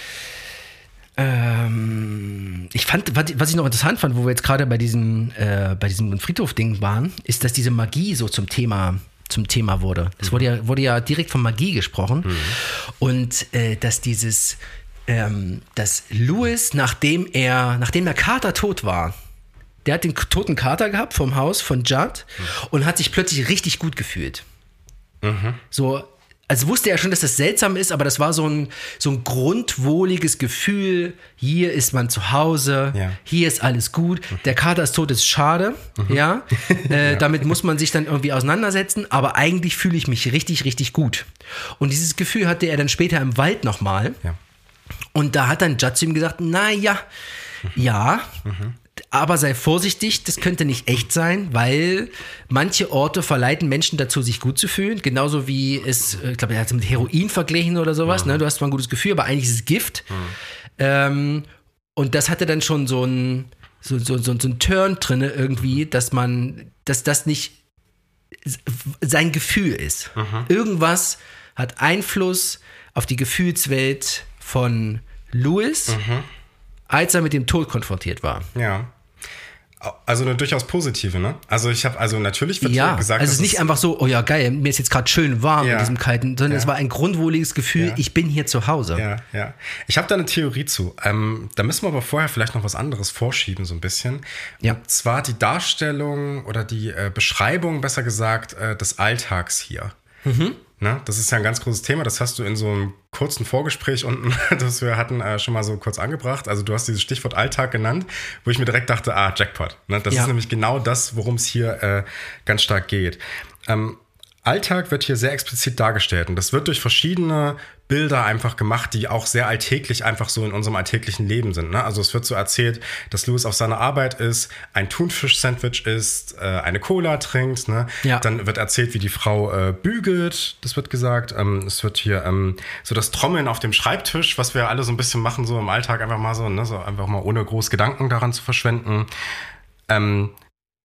Ich fand, was ich noch interessant fand, wo wir jetzt gerade bei diesem Friedhof-Ding waren, ist, dass diese Magie so zum Thema wurde. Es wurde ja direkt von Magie gesprochen. Und dass dass Louis, nachdem der Kater tot war, der hat den toten Kater gehabt vom Haus von Judd und hat sich plötzlich richtig gut gefühlt. So, also wusste er schon, dass das seltsam ist, aber das war so ein grundwohliges Gefühl. Hier ist man zu Hause, hier ist alles gut. Der Kater ist tot, ist schade, damit muss man sich dann irgendwie auseinandersetzen, aber eigentlich fühle ich mich richtig, richtig gut. Und dieses Gefühl hatte er dann später im Wald nochmal. Ja. Und da hat dann Judd zu ihm gesagt, aber sei vorsichtig, das könnte nicht echt sein, weil manche Orte verleiten Menschen dazu, sich gut zu fühlen. Genauso wie es, ich glaube, er hat es mit Heroin verglichen oder sowas. Ne? Du hast zwar ein gutes Gefühl, aber eigentlich ist es Gift. Und das hatte dann schon so ein Turn drin irgendwie, dass das nicht sein Gefühl ist. Irgendwas hat Einfluss auf die Gefühlswelt von Louis, als er mit dem Tod konfrontiert war. Ja. Also eine durchaus positive, ne? Also natürlich wird gesagt, also es ist nicht einfach so, oh ja, geil, mir ist jetzt gerade schön warm in diesem kalten, sondern es war ein grundwohliges Gefühl, ich bin hier zu Hause. Ja. Ich habe da eine Theorie zu. Da müssen wir aber vorher vielleicht noch was anderes vorschieben, so ein bisschen. Ja. Und zwar die Darstellung oder die Beschreibung, besser gesagt, des Alltags hier. Ne? Das ist ja ein ganz großes Thema, das hast du in so einem kurzen Vorgespräch unten, das wir hatten, schon mal so kurz angebracht. Also du hast dieses Stichwort Alltag genannt, wo ich mir direkt dachte, Jackpot. Ne? Das ist nämlich genau das, worum es hier ganz stark geht. Alltag wird hier sehr explizit dargestellt und das wird durch verschiedene Bilder einfach gemacht, die auch sehr alltäglich einfach so in unserem alltäglichen Leben sind. Ne? Also es wird so erzählt, dass Louis auf seiner Arbeit ist, ein Thunfisch-Sandwich isst, eine Cola trinkt. Ne? Ja. Dann wird erzählt, wie die Frau bügelt, das wird gesagt. Es wird hier so das Trommeln auf dem Schreibtisch, was wir alle so ein bisschen machen, so im Alltag einfach mal so, ne? So einfach mal ohne groß Gedanken daran zu verschwenden.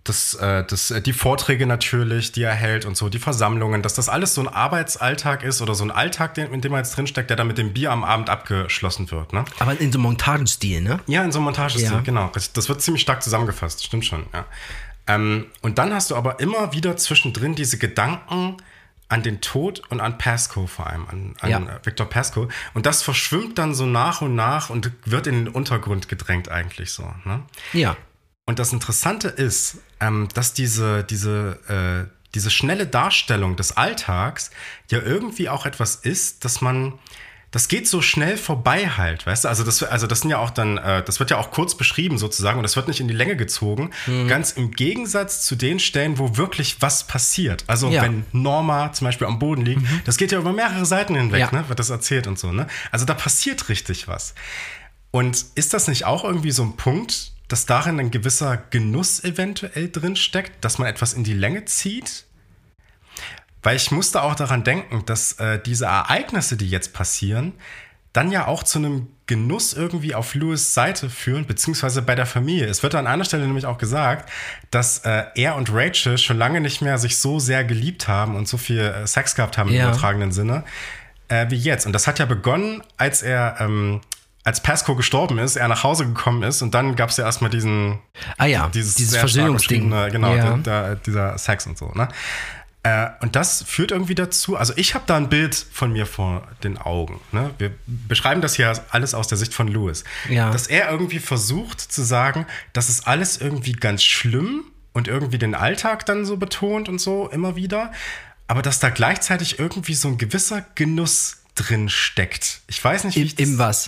die Vorträge natürlich, die er hält und so, die Versammlungen, dass das alles so ein Arbeitsalltag ist oder so ein Alltag, in dem er jetzt drinsteckt, der dann mit dem Bier am Abend abgeschlossen wird. Ne? Aber in so einem Montagenstil, ne? Ja, in so einem Montagestil, genau. Das wird ziemlich stark zusammengefasst, stimmt schon, ja. Und dann hast du aber immer wieder zwischendrin diese Gedanken an den Tod und an Pascoe vor allem, an Victor Pascoe. Und das verschwimmt dann so nach und wird in den Untergrund gedrängt eigentlich so. Ne? Ja. Und das Interessante ist, dass diese schnelle Darstellung des Alltags ja irgendwie auch etwas ist, das geht so schnell vorbei halt, weißt du? Also das sind ja auch dann, das wird ja auch kurz beschrieben sozusagen und das wird nicht in die Länge gezogen. Ganz im Gegensatz zu den Stellen, wo wirklich was passiert. Also wenn Norma zum Beispiel am Boden liegt, das geht ja über mehrere Seiten hinweg, ne? Wird das erzählt und so, ne? Also da passiert richtig was. Und ist das nicht auch irgendwie so ein Punkt, dass darin ein gewisser Genuss eventuell drin steckt, dass man etwas in die Länge zieht? Weil ich musste auch daran denken, dass diese Ereignisse, die jetzt passieren, dann ja auch zu einem Genuss irgendwie auf Louis' Seite führen, beziehungsweise bei der Familie. Es wird an einer Stelle nämlich auch gesagt, dass er und Rachel schon lange nicht mehr sich so sehr geliebt haben und so viel Sex gehabt haben im übertragenen Sinne wie jetzt. Und das hat ja begonnen, als Pascoe gestorben ist, er nach Hause gekommen ist und dann gab es ja erstmal dieses Versöhnungsding. Genau, dieser Sex und so, ne? Und das führt irgendwie dazu, also ich habe da ein Bild von mir vor den Augen. Ne? Wir beschreiben das hier alles aus der Sicht von Louis. Ja. Dass er irgendwie versucht zu sagen, das ist alles irgendwie ganz schlimm und irgendwie den Alltag dann so betont und so immer wieder. Aber dass da gleichzeitig irgendwie so ein gewisser Genuss drin steckt. Ich weiß nicht, wie ich das... Im was?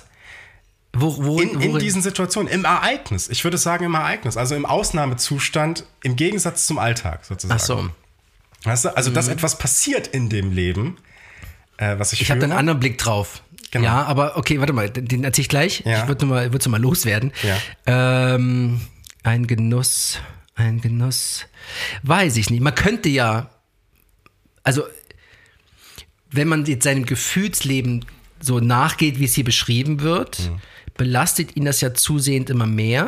In diesen Situationen, im Ereignis. Ich würde sagen im Ereignis, also im Ausnahmezustand, im Gegensatz zum Alltag sozusagen. Ach so. Weißt du, also dass etwas passiert in dem Leben, was ich habe da einen anderen Blick drauf. Genau. Ja, aber okay, warte mal, den erzähle ich gleich. Ja. Ich würde mal loswerden. Ja. Ein Genuss, weiß ich nicht. Man könnte ja, also wenn man jetzt seinem Gefühlsleben so nachgeht, wie es hier beschrieben wird, belastet ihn das ja zusehend immer mehr.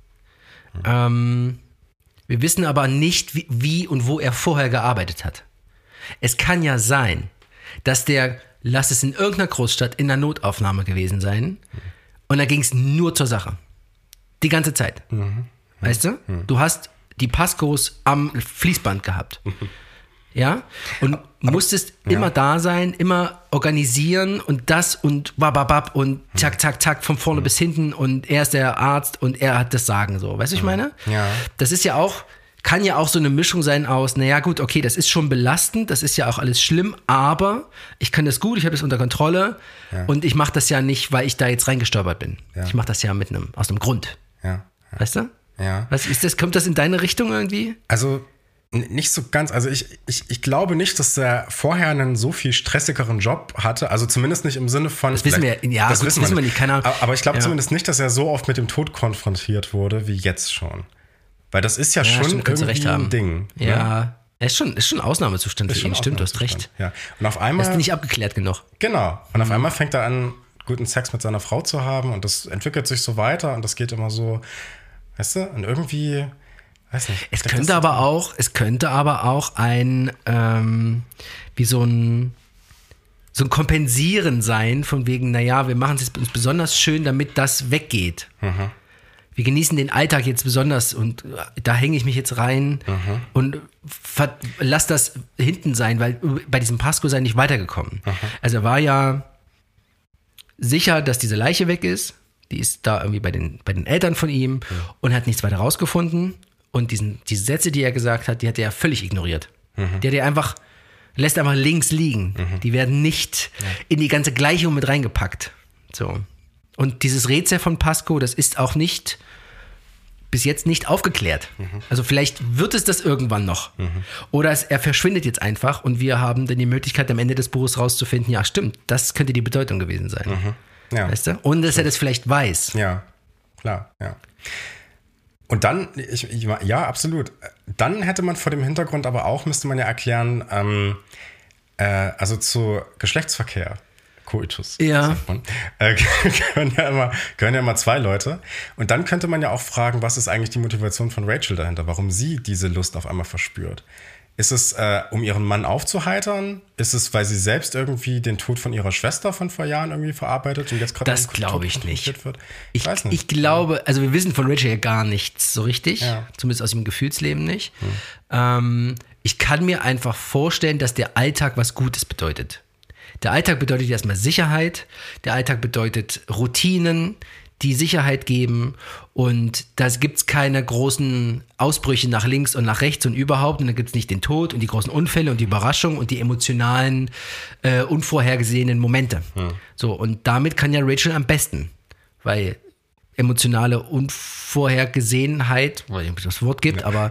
Wir wissen aber nicht, wie und wo er vorher gearbeitet hat. Es kann ja sein, dass lass es in irgendeiner Großstadt in der Notaufnahme gewesen sein und da ging es nur zur Sache. Die ganze Zeit. Weißt du? Du hast die Pascoes am Fließband gehabt. Ja? Und musstest immer da sein, immer organisieren und das und bababab und zack, zack, zack, von vorne bis hinten und er ist der Arzt und er hat das Sagen so. Weißt du, ich meine? Ja. Das ist ja auch, kann ja auch so eine Mischung sein aus, naja gut, okay, das ist schon belastend, das ist ja auch alles schlimm, aber ich kann das gut, ich habe das unter Kontrolle und ich mache das ja nicht, weil ich da jetzt reingestolpert bin. Ja. Ich mache das ja aus einem Grund. Ja. Weißt du? Ja. Was ist das? Kommt das in deine Richtung irgendwie? Also nicht so ganz. Also ich glaube nicht, dass er vorher einen so viel stressigeren Job hatte. Also zumindest nicht im Sinne von... Das wissen wir, ja, das wissen wir nicht, keine Ahnung. Aber ich glaube zumindest nicht, dass er so oft mit dem Tod konfrontiert wurde, wie jetzt schon. Weil das ist ja schon stimmt, irgendwie ein Ding. Ja, ne? Es ist schon Ausnahmezustand für ihn. Stimmt, du hast recht. Ja. Und auf einmal... Das ist nicht abgeklärt genug. Genau. Und auf einmal fängt er an, guten Sex mit seiner Frau zu haben und das entwickelt sich so weiter und das geht immer so, weißt du, und irgendwie... Weiß nicht, es könnte aber auch ein wie so ein Kompensieren sein, von wegen, naja, wir machen es jetzt uns besonders schön, damit das weggeht. Wir genießen den Alltag jetzt besonders und da hänge ich mich jetzt rein und lass das hinten sein, weil bei diesem Pascoe sei nicht weitergekommen. Also er war ja sicher, dass diese Leiche weg ist. Die ist da irgendwie bei den Eltern von ihm und hat nichts weiter rausgefunden. Und diese Sätze, die er gesagt hat, die hat er völlig ignoriert. Die hat er lässt einfach links liegen. Die werden nicht in die ganze Gleichung mit reingepackt. So. Und dieses Rätsel von Pascoe, das ist auch bis jetzt nicht aufgeklärt. Also vielleicht wird es das irgendwann noch. Oder er verschwindet jetzt einfach und wir haben dann die Möglichkeit, am Ende des Buches rauszufinden, ja stimmt, das könnte die Bedeutung gewesen sein. Ja. Weißt du? Und dass er das vielleicht weiß. Ja, klar, ja. Und dann, ja, absolut. Dann hätte man vor dem Hintergrund aber auch, müsste man ja erklären, also zu Geschlechtsverkehr. Coitus, Ja. sagt man, können ja immer zwei Leute. Und dann könnte man ja auch fragen, was ist eigentlich die Motivation von Rachel dahinter? Warum sie diese Lust auf einmal verspürt? Ist es, um ihren Mann aufzuheitern? Ist es, weil sie selbst irgendwie den Tod von ihrer Schwester von vor Jahren irgendwie verarbeitet und jetzt gerade Das glaube ich nicht. wird? Ich weiß nicht. Ich glaube, also wir wissen von Rachel ja gar nichts so richtig, zumindest aus dem Gefühlsleben nicht. Ich kann mir einfach vorstellen, dass der Alltag was Gutes bedeutet. Der Alltag bedeutet erstmal Sicherheit, der Alltag bedeutet Routinen, die Sicherheit geben, und da gibt es keine großen Ausbrüche nach links und nach rechts und überhaupt, und da gibt es nicht den Tod und die großen Unfälle und die Überraschung und die emotionalen, unvorhergesehenen Momente. So, und damit kann ja Rachel am besten, weil emotionale Unvorhergesehenheit, weil es das Wort gibt, aber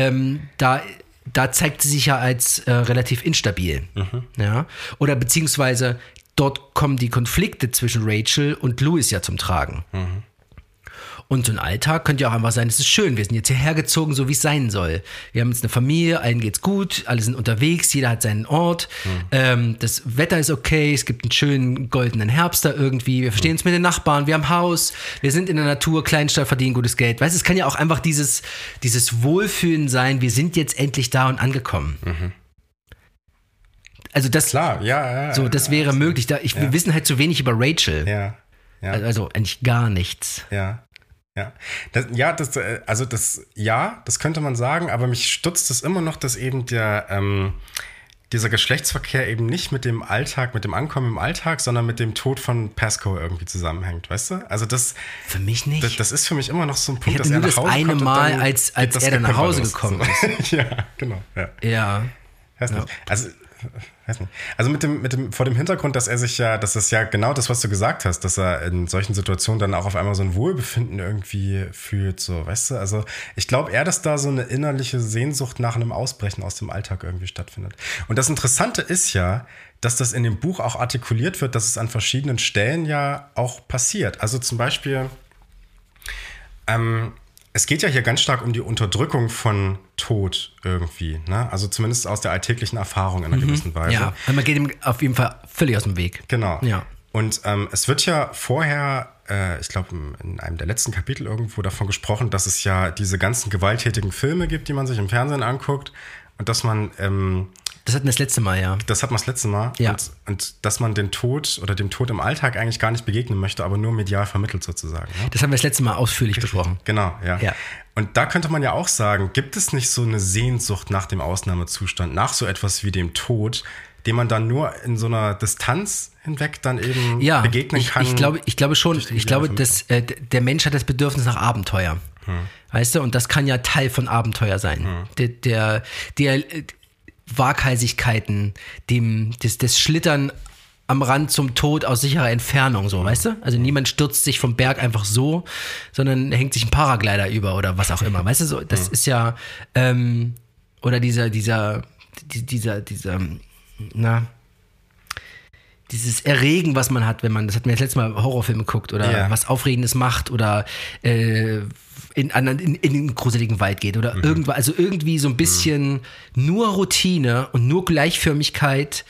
da zeigt sie sich ja als relativ instabil. Ja? Oder beziehungsweise dort kommen die Konflikte zwischen Rachel und Louis ja zum Tragen. Und so ein Alltag könnte ja auch einfach sein, es ist schön, wir sind jetzt hierher gezogen, so wie es sein soll. Wir haben jetzt eine Familie, allen geht's gut, alle sind unterwegs, jeder hat seinen Ort. Das Wetter ist okay, es gibt einen schönen goldenen Herbst da irgendwie, wir verstehen uns mit den Nachbarn, wir haben Haus, wir sind in der Natur, Kleinstadt, verdienen gutes Geld. Weißt du, es kann ja auch einfach dieses Wohlfühlen sein, wir sind jetzt endlich da und angekommen. Also das, klar, das wäre möglich. Wir wissen halt zu wenig über Rachel. Ja. Also eigentlich gar nichts. Ja. Das könnte man sagen, aber mich stutzt es immer noch, dass eben dieser Geschlechtsverkehr eben nicht mit dem Alltag, mit dem Ankommen im Alltag, sondern mit dem Tod von Pascoe irgendwie zusammenhängt, weißt du? Also das für mich nicht. Das ist für mich immer noch so ein Punkt, dass er nach Hause kommt. Eine Mal, als er dann nach Hause gekommen ist. Ja, genau. Ja. Weiß nicht. Also vor dem Hintergrund, dass das ist ja genau das, was du gesagt hast, dass er in solchen Situationen dann auch auf einmal so ein Wohlbefinden irgendwie fühlt, so, weißt du? Also ich glaube eher, dass da so eine innerliche Sehnsucht nach einem Ausbrechen aus dem Alltag irgendwie stattfindet. Und das Interessante ist ja, dass das in dem Buch auch artikuliert wird, dass es an verschiedenen Stellen ja auch passiert. Also zum Beispiel, es geht ja hier ganz stark um die Unterdrückung von Tod irgendwie, ne? Also zumindest aus der alltäglichen Erfahrung in einer gewissen Weise. Ja, man geht ihm auf jeden Fall völlig aus dem Weg. Genau. Ja. Und es wird ja vorher, ich glaube in einem der letzten Kapitel irgendwo davon gesprochen, dass es ja diese ganzen gewalttätigen Filme gibt, die man sich im Fernsehen anguckt, und dass man das hatten wir das letzte Mal, ja. Das hatten wir das letzte Mal. Ja. Und dass man den Tod oder dem Tod im Alltag eigentlich gar nicht begegnen möchte, aber nur medial vermittelt sozusagen. Ne? Das haben wir das letzte Mal ausführlich besprochen. Genau, ja. Und da könnte man ja auch sagen, gibt es nicht so eine Sehnsucht nach dem Ausnahmezustand, nach so etwas wie dem Tod, dem man dann nur in so einer Distanz hinweg dann eben begegnen kann? Ich glaube schon. Ich glaube, dass der Mensch hat das Bedürfnis nach Abenteuer. Weißt du? Und das kann ja Teil von Abenteuer sein. Der Waghalsigkeiten, das Schlittern am Rand zum Tod aus sicherer Entfernung, so, weißt du? Also niemand stürzt sich vom Berg einfach so, sondern hängt sich ein Paraglider über oder was auch immer, weißt du? So, das ist ja, oder dieses Erregen, was man hat, das hat mir das letzte Mal Horrorfilme geguckt oder was Aufregendes macht oder in den gruseligen Wald geht oder irgendwas, also irgendwie so ein bisschen nur Routine und nur Gleichförmigkeit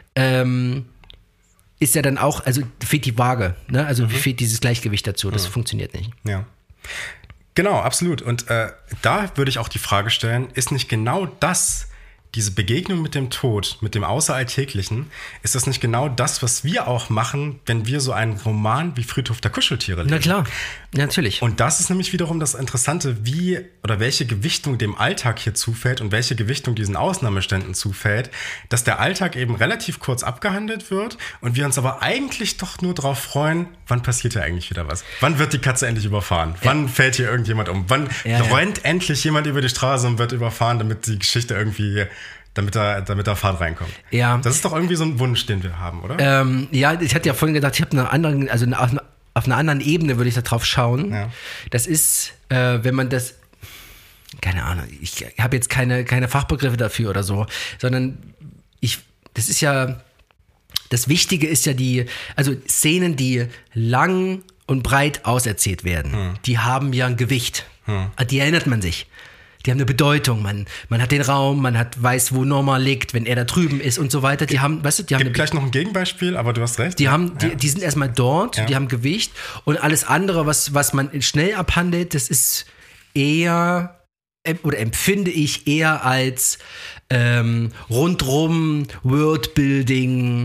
ist ja dann auch, also fehlt die Waage, ne? Also fehlt dieses Gleichgewicht dazu, das funktioniert nicht. Ja. Genau, absolut. Und da würde ich auch die Frage stellen, ist nicht genau das, diese Begegnung mit dem Tod, mit dem Außeralltäglichen, ist das nicht genau das, was wir auch machen, wenn wir so einen Roman wie Friedhof der Kuscheltiere lesen? Na klar, ja, natürlich. Und das ist nämlich wiederum das Interessante, welche Gewichtung dem Alltag hier zufällt und welche Gewichtung diesen Ausnahmeständen zufällt, dass der Alltag eben relativ kurz abgehandelt wird und wir uns aber eigentlich doch nur darauf freuen, wann passiert hier eigentlich wieder was? Wann wird die Katze endlich überfahren? Wann fällt hier irgendjemand um? Wann rennt endlich jemand über die Straße und wird überfahren, damit die Geschichte irgendwie... Damit da Fahrt reinkommt. Ja. Das ist doch irgendwie so ein Wunsch, den wir haben, oder? Ich hatte ja vorhin gedacht, ich habe auf einer anderen Ebene würde ich da drauf schauen. Ja. Das ist, wenn man das, keine Ahnung, ich habe jetzt keine Fachbegriffe dafür oder so, sondern das ist ja, das Wichtige ist ja also Szenen, die lang und breit auserzählt werden, die haben ja ein Gewicht. Die erinnert man sich. Die haben eine Bedeutung. Man hat den Raum, weiß, wo Norma liegt, wenn er da drüben ist und so weiter. Die haben, weißt du, die haben Gibt gleich noch ein Gegenbeispiel, aber du hast recht. Die sind erstmal dort, die haben Gewicht und alles andere, was man schnell abhandelt, das ist eher oder empfinde ich eher als rundrum Worldbuilding,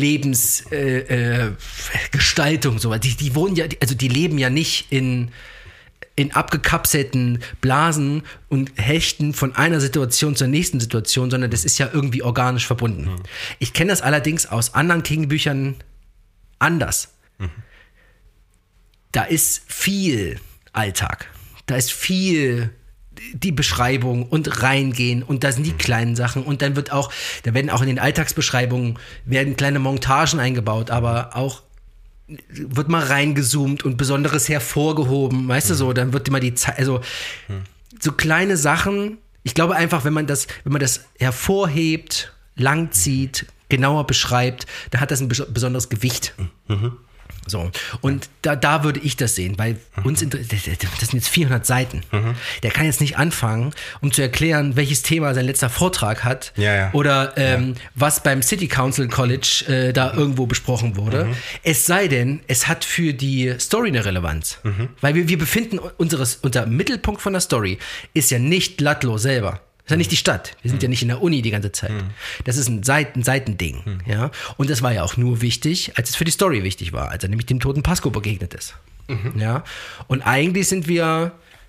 Lebensgestaltung, so. Die wohnen ja, also die leben ja nicht in abgekapselten Blasen und hechten von einer Situation zur nächsten Situation, sondern das ist ja irgendwie organisch verbunden. Mhm. Ich kenne das allerdings aus anderen King-Büchern anders. Mhm. Da ist viel Alltag. Da ist viel die Beschreibung und reingehen und da sind die kleinen Sachen und dann werden auch in den Alltagsbeschreibungen kleine Montagen eingebaut, aber auch wird mal reingezoomt und Besonderes hervorgehoben, weißt du so, dann wird immer die Zeit, also so kleine Sachen, ich glaube einfach, wenn man das hervorhebt, langzieht, genauer beschreibt, dann hat das ein besonderes Gewicht. Mhm. So, und da würde ich das sehen, weil das sind jetzt 400 Seiten. Mhm. Der kann jetzt nicht anfangen, um zu erklären, welches Thema sein letzter Vortrag hat oder was beim City Council College da irgendwo besprochen wurde. Mhm. Es sei denn, es hat für die Story eine Relevanz. Mhm. Weil wir befinden unser Mittelpunkt von der Story ist ja nicht Ludlow selber. Das ist ja nicht die Stadt. Wir sind ja nicht in der Uni die ganze Zeit. Das ist ein Seitending. Ja? Und das war ja auch nur wichtig, als es für die Story wichtig war, als er nämlich dem toten Pasco begegnet ist. Mhm. Ja? Und eigentlich sind wir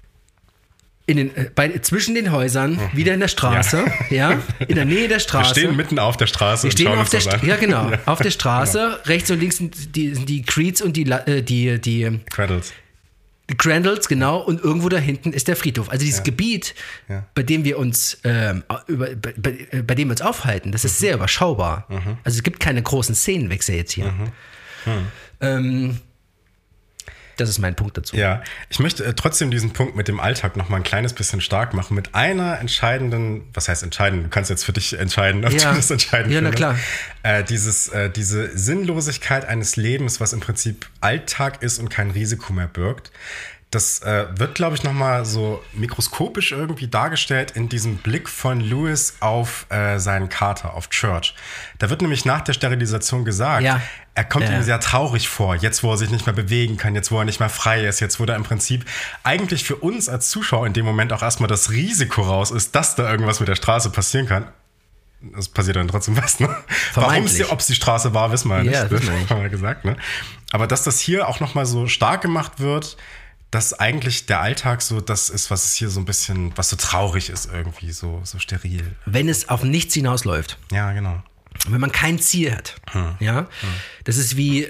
zwischen den Häusern, wieder in der Straße, in der Nähe der Straße. Wir stehen mitten auf der Straße. Wir stehen auf der Straße. Ja, genau. Auf der Straße. Genau. Rechts und links sind die Creeds und die Cradles. Die Crandalls, genau, und irgendwo da hinten ist der Friedhof. Also dieses Gebiet, bei dem wir uns bei dem wir uns aufhalten, das ist sehr überschaubar. Mhm. Also es gibt keine großen Szenenwechsel jetzt hier. Das ist mein Punkt dazu. Ja, ich möchte trotzdem diesen Punkt mit dem Alltag noch mal ein kleines bisschen stark machen. Mit einer entscheidenden, was heißt entscheidend? Du kannst jetzt für dich entscheiden, ob du das entscheidend findest. Ja, na klar. Diese Sinnlosigkeit eines Lebens, was im Prinzip Alltag ist und kein Risiko mehr birgt. Das wird, glaube ich, nochmal so mikroskopisch irgendwie dargestellt in diesem Blick von Lewis auf seinen Kater, auf Church. Da wird nämlich nach der Sterilisation gesagt, er kommt ihm sehr traurig vor, jetzt wo er sich nicht mehr bewegen kann, jetzt wo er nicht mehr frei ist, jetzt wo da im Prinzip eigentlich für uns als Zuschauer in dem Moment auch erstmal das Risiko raus ist, dass da irgendwas mit der Straße passieren kann. Es passiert dann trotzdem was, ne? Ob es die Straße war, wissen wir ja nicht. Ja, das haben wir gesagt, ne? Aber dass das hier auch nochmal so stark gemacht wird, dass eigentlich der Alltag so das ist, was es hier so ein bisschen, was so traurig ist irgendwie, so steril. Wenn es auf nichts hinausläuft. Ja, genau. Wenn man kein Ziel hat. Das ist wie,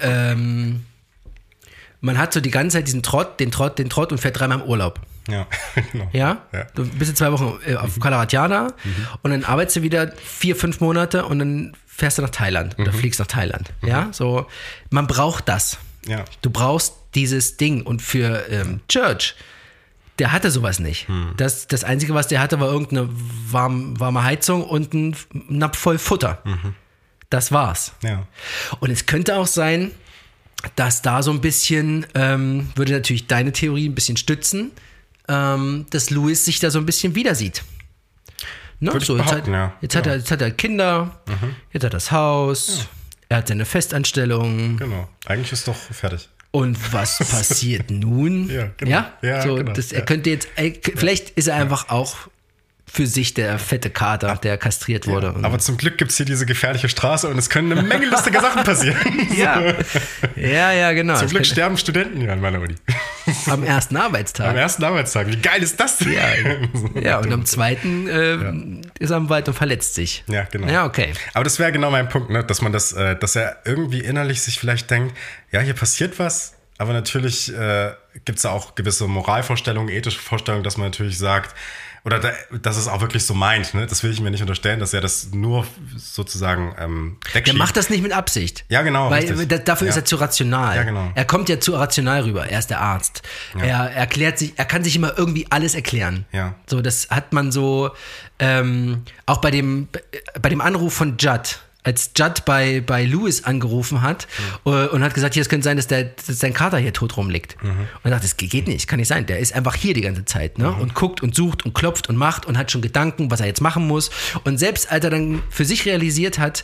man hat so die ganze Zeit den Trott und fährt 3-mal im Urlaub. Ja, genau. Ja? Du bist jetzt 2 Wochen auf Calaratiana und dann arbeitest du wieder 4-5 Monate und dann fährst du nach Thailand oder fliegst nach Thailand. Ja, so, man braucht das. Ja. Du brauchst dieses Ding. Und für Church, der hatte sowas nicht. Das Einzige, was der hatte, war irgendeine warme Heizung und ein Napf voll Futter. Das war's. Ja. Und es könnte auch sein, dass da so ein bisschen, würde natürlich deine Theorie ein bisschen stützen, dass Lewis sich da so ein bisschen wieder sieht. Ne? So, jetzt hat er Kinder, jetzt hat er das Haus, er hat seine Festanstellung. Genau, eigentlich ist doch fertig. Und was passiert nun? Ja, genau. Genau. Er könnte jetzt, vielleicht ist er einfach auch für sich der fette Kater, der kastriert wurde. Aber zum Glück gibt es hier diese gefährliche Straße und es können eine Menge lustige Sachen passieren. Ja, genau. Zum Glück sterben Studenten hier an meiner Uni. Am ersten Arbeitstag. Wie geil ist das denn? Ja, und am zweiten ist er im Wald und verletzt sich. Ja, genau. Ja, okay. Aber das wäre genau mein Punkt, ne? Dass man dass er irgendwie innerlich sich vielleicht denkt, ja, hier passiert was, aber natürlich gibt es da auch gewisse Moralvorstellungen, ethische Vorstellungen, dass man natürlich sagt, oder dass es auch wirklich so meint, ne? Das will ich mir nicht unterstellen, dass er das nur sozusagen wegschiebt. Der macht das nicht mit Absicht. Ja, genau. Weil dafür ist er zu rational. Ja, genau. Er kommt ja zu rational rüber. Er ist der Arzt. Ja. Er kann sich immer irgendwie alles erklären. Ja. So, das hat man so auch bei dem Anruf von Judd, als Judd bei Lewis angerufen hat und hat gesagt, hier, es könnte sein, dass dein Kater hier tot rumliegt. Und er dachte, das geht nicht, kann nicht sein. Der ist einfach hier die ganze Zeit, ne? Und guckt und sucht und klopft und macht und hat schon Gedanken, was er jetzt machen muss. Und selbst als er dann für sich realisiert hat,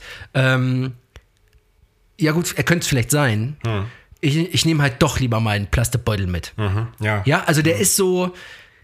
ja gut, er könnte es vielleicht sein, ich nehme halt doch lieber mal einen Plastikbeutel mit. Ja, also der ist so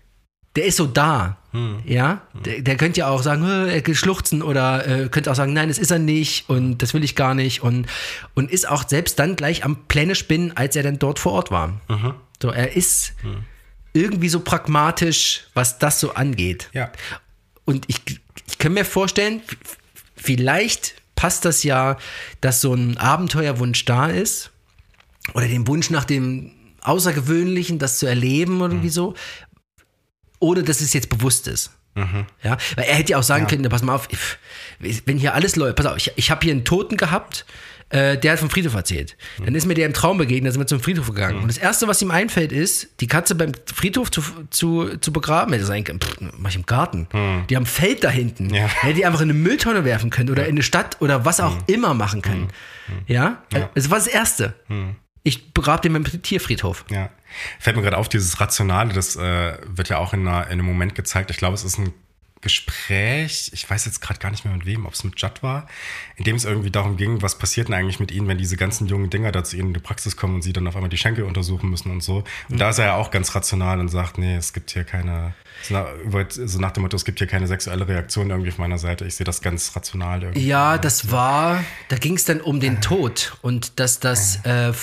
da, ja, der könnte ja auch sagen, er schluchzen oder könnte auch sagen, nein, das ist er nicht und das will ich gar nicht und ist auch selbst dann gleich am Pläne spinnen, als er dann dort vor Ort war. So, er ist irgendwie so pragmatisch, was das so angeht. Ja. Und ich kann mir vorstellen, vielleicht passt das ja, dass so ein Abenteuerwunsch da ist oder den Wunsch nach dem Außergewöhnlichen, das zu erleben oder irgendwie so, ohne dass es jetzt bewusst ist. Ja, weil er hätte ja auch sagen können, pass mal auf, wenn hier alles läuft, pass auf, ich habe hier einen Toten gehabt, der hat vom Friedhof erzählt. Dann ist mir der im Traum begegnet, da sind wir zum Friedhof gegangen. Und das Erste, was ihm einfällt, ist, die Katze beim Friedhof zu begraben. Hätte sagen können, mach ich im Garten. Die haben ein Feld da hinten. Ja. Hätte die einfach in eine Mülltonne werfen können oder in eine Stadt oder was auch immer machen können. Ja? Das war das Erste. Ich begrabe den beim Tierfriedhof. Ja. Fällt mir gerade auf, dieses Rationale, das wird ja auch in einem Moment gezeigt. Ich glaube, es ist ein Gespräch, ich weiß jetzt gerade gar nicht mehr mit wem, ob es mit Judd war, in dem es irgendwie darum ging, was passiert denn eigentlich mit ihnen, wenn diese ganzen jungen Dinger da zu ihnen in die Praxis kommen und sie dann auf einmal die Schenkel untersuchen müssen und so. Und da ist er ja auch ganz rational und sagt, nee, es gibt hier keine, so nach dem Motto, es gibt hier keine sexuelle Reaktion irgendwie auf meiner Seite. Ich sehe das ganz rational irgendwie. Ja, da ging es dann um den Tod und dass das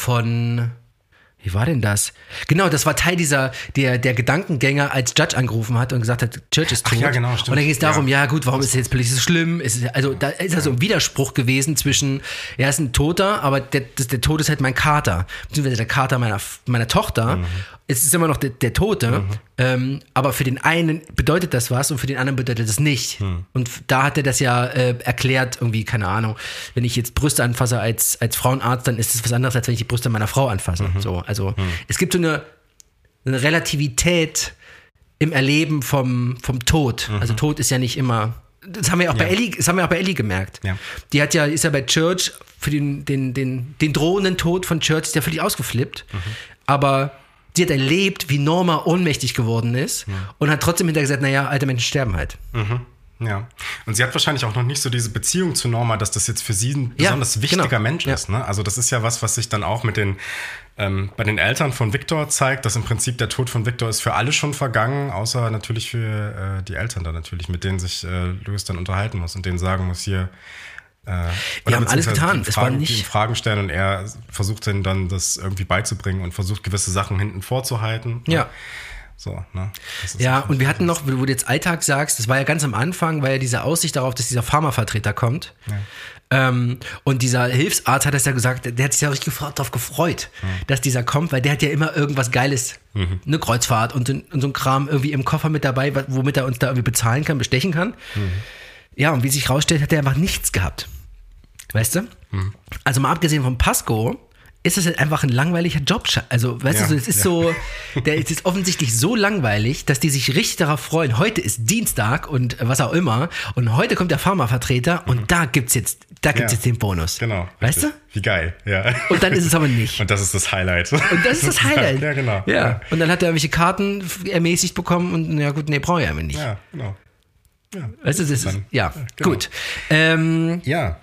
wie war denn das? Genau, das war Teil der Gedankengänger, als Judge angerufen hat und gesagt hat, Church ist tot. Ach ja, genau, stimmt. Und dann ging es darum, ja gut, warum ist es jetzt plötzlich so schlimm? Also da ist ja so ein Widerspruch gewesen zwischen, er ist ein Toter, aber der Tod ist halt mein Kater, beziehungsweise der Kater meiner Tochter. Es ist immer noch der Tote, aber für den einen bedeutet das was und für den anderen bedeutet das nicht. Und da hat er das ja erklärt, irgendwie, keine Ahnung, wenn ich jetzt Brüste anfasse als Frauenarzt, dann ist das was anderes, als wenn ich die Brüste meiner Frau anfasse. So, also es gibt so eine Relativität im Erleben vom Tod. Also Tod ist ja nicht immer. Das haben wir auch bei Ellie gemerkt. Ja. Ist ja bei Church für den drohenden Tod von Church ist ja völlig ausgeflippt. Aber sie hat erlebt, wie Norma ohnmächtig geworden ist und hat trotzdem hinterher gesagt, naja, alte Menschen sterben halt. Ja, und sie hat wahrscheinlich auch noch nicht so diese Beziehung zu Norma, dass das jetzt für sie ein besonders wichtiger Mensch ist. Ne? Also das ist ja was sich dann auch mit bei den Eltern von Victor zeigt, dass im Prinzip der Tod von Victor ist für alle schon vergangen, außer natürlich für die Eltern dann natürlich, mit denen sich Louis dann unterhalten muss und denen sagen muss, hier wir haben alles getan. Es war nicht Fragen stellen und er versucht dann das irgendwie beizubringen und versucht gewisse Sachen hinten vorzuhalten. Ja. So, ne? Ja, und wir hatten noch, wo du jetzt Alltag sagst, das war ja ganz am Anfang, war ja diese Aussicht darauf, dass dieser Pharmavertreter kommt. Ja. Und dieser Hilfsarzt hat das ja gesagt, der hat sich ja richtig darauf gefreut, dass dieser kommt, weil der hat ja immer irgendwas Geiles, eine Kreuzfahrt und so ein Kram irgendwie im Koffer mit dabei, womit er uns da irgendwie bezahlen kann, bestechen kann. Ja, und wie sich rausstellt, hat er einfach nichts gehabt. Weißt du? Also mal abgesehen vom Pasco, ist das halt einfach ein langweiliger Job. Also, weißt du, es ist der ist offensichtlich so langweilig, dass die sich richtig darauf freuen. Heute ist Dienstag und was auch immer. Und heute kommt der Pharmavertreter und da gibt's jetzt den Bonus. Genau. Weißt du? Wie geil, ja. Und dann ist es aber nicht. Und das ist das Highlight. Ja, genau. Ja. Und dann hat er irgendwelche Karten ermäßigt bekommen und ja gut, nee, brauche ich einfach nicht. Ja, genau. Ja. Weißt du, das ist, genau. Gut. Ja.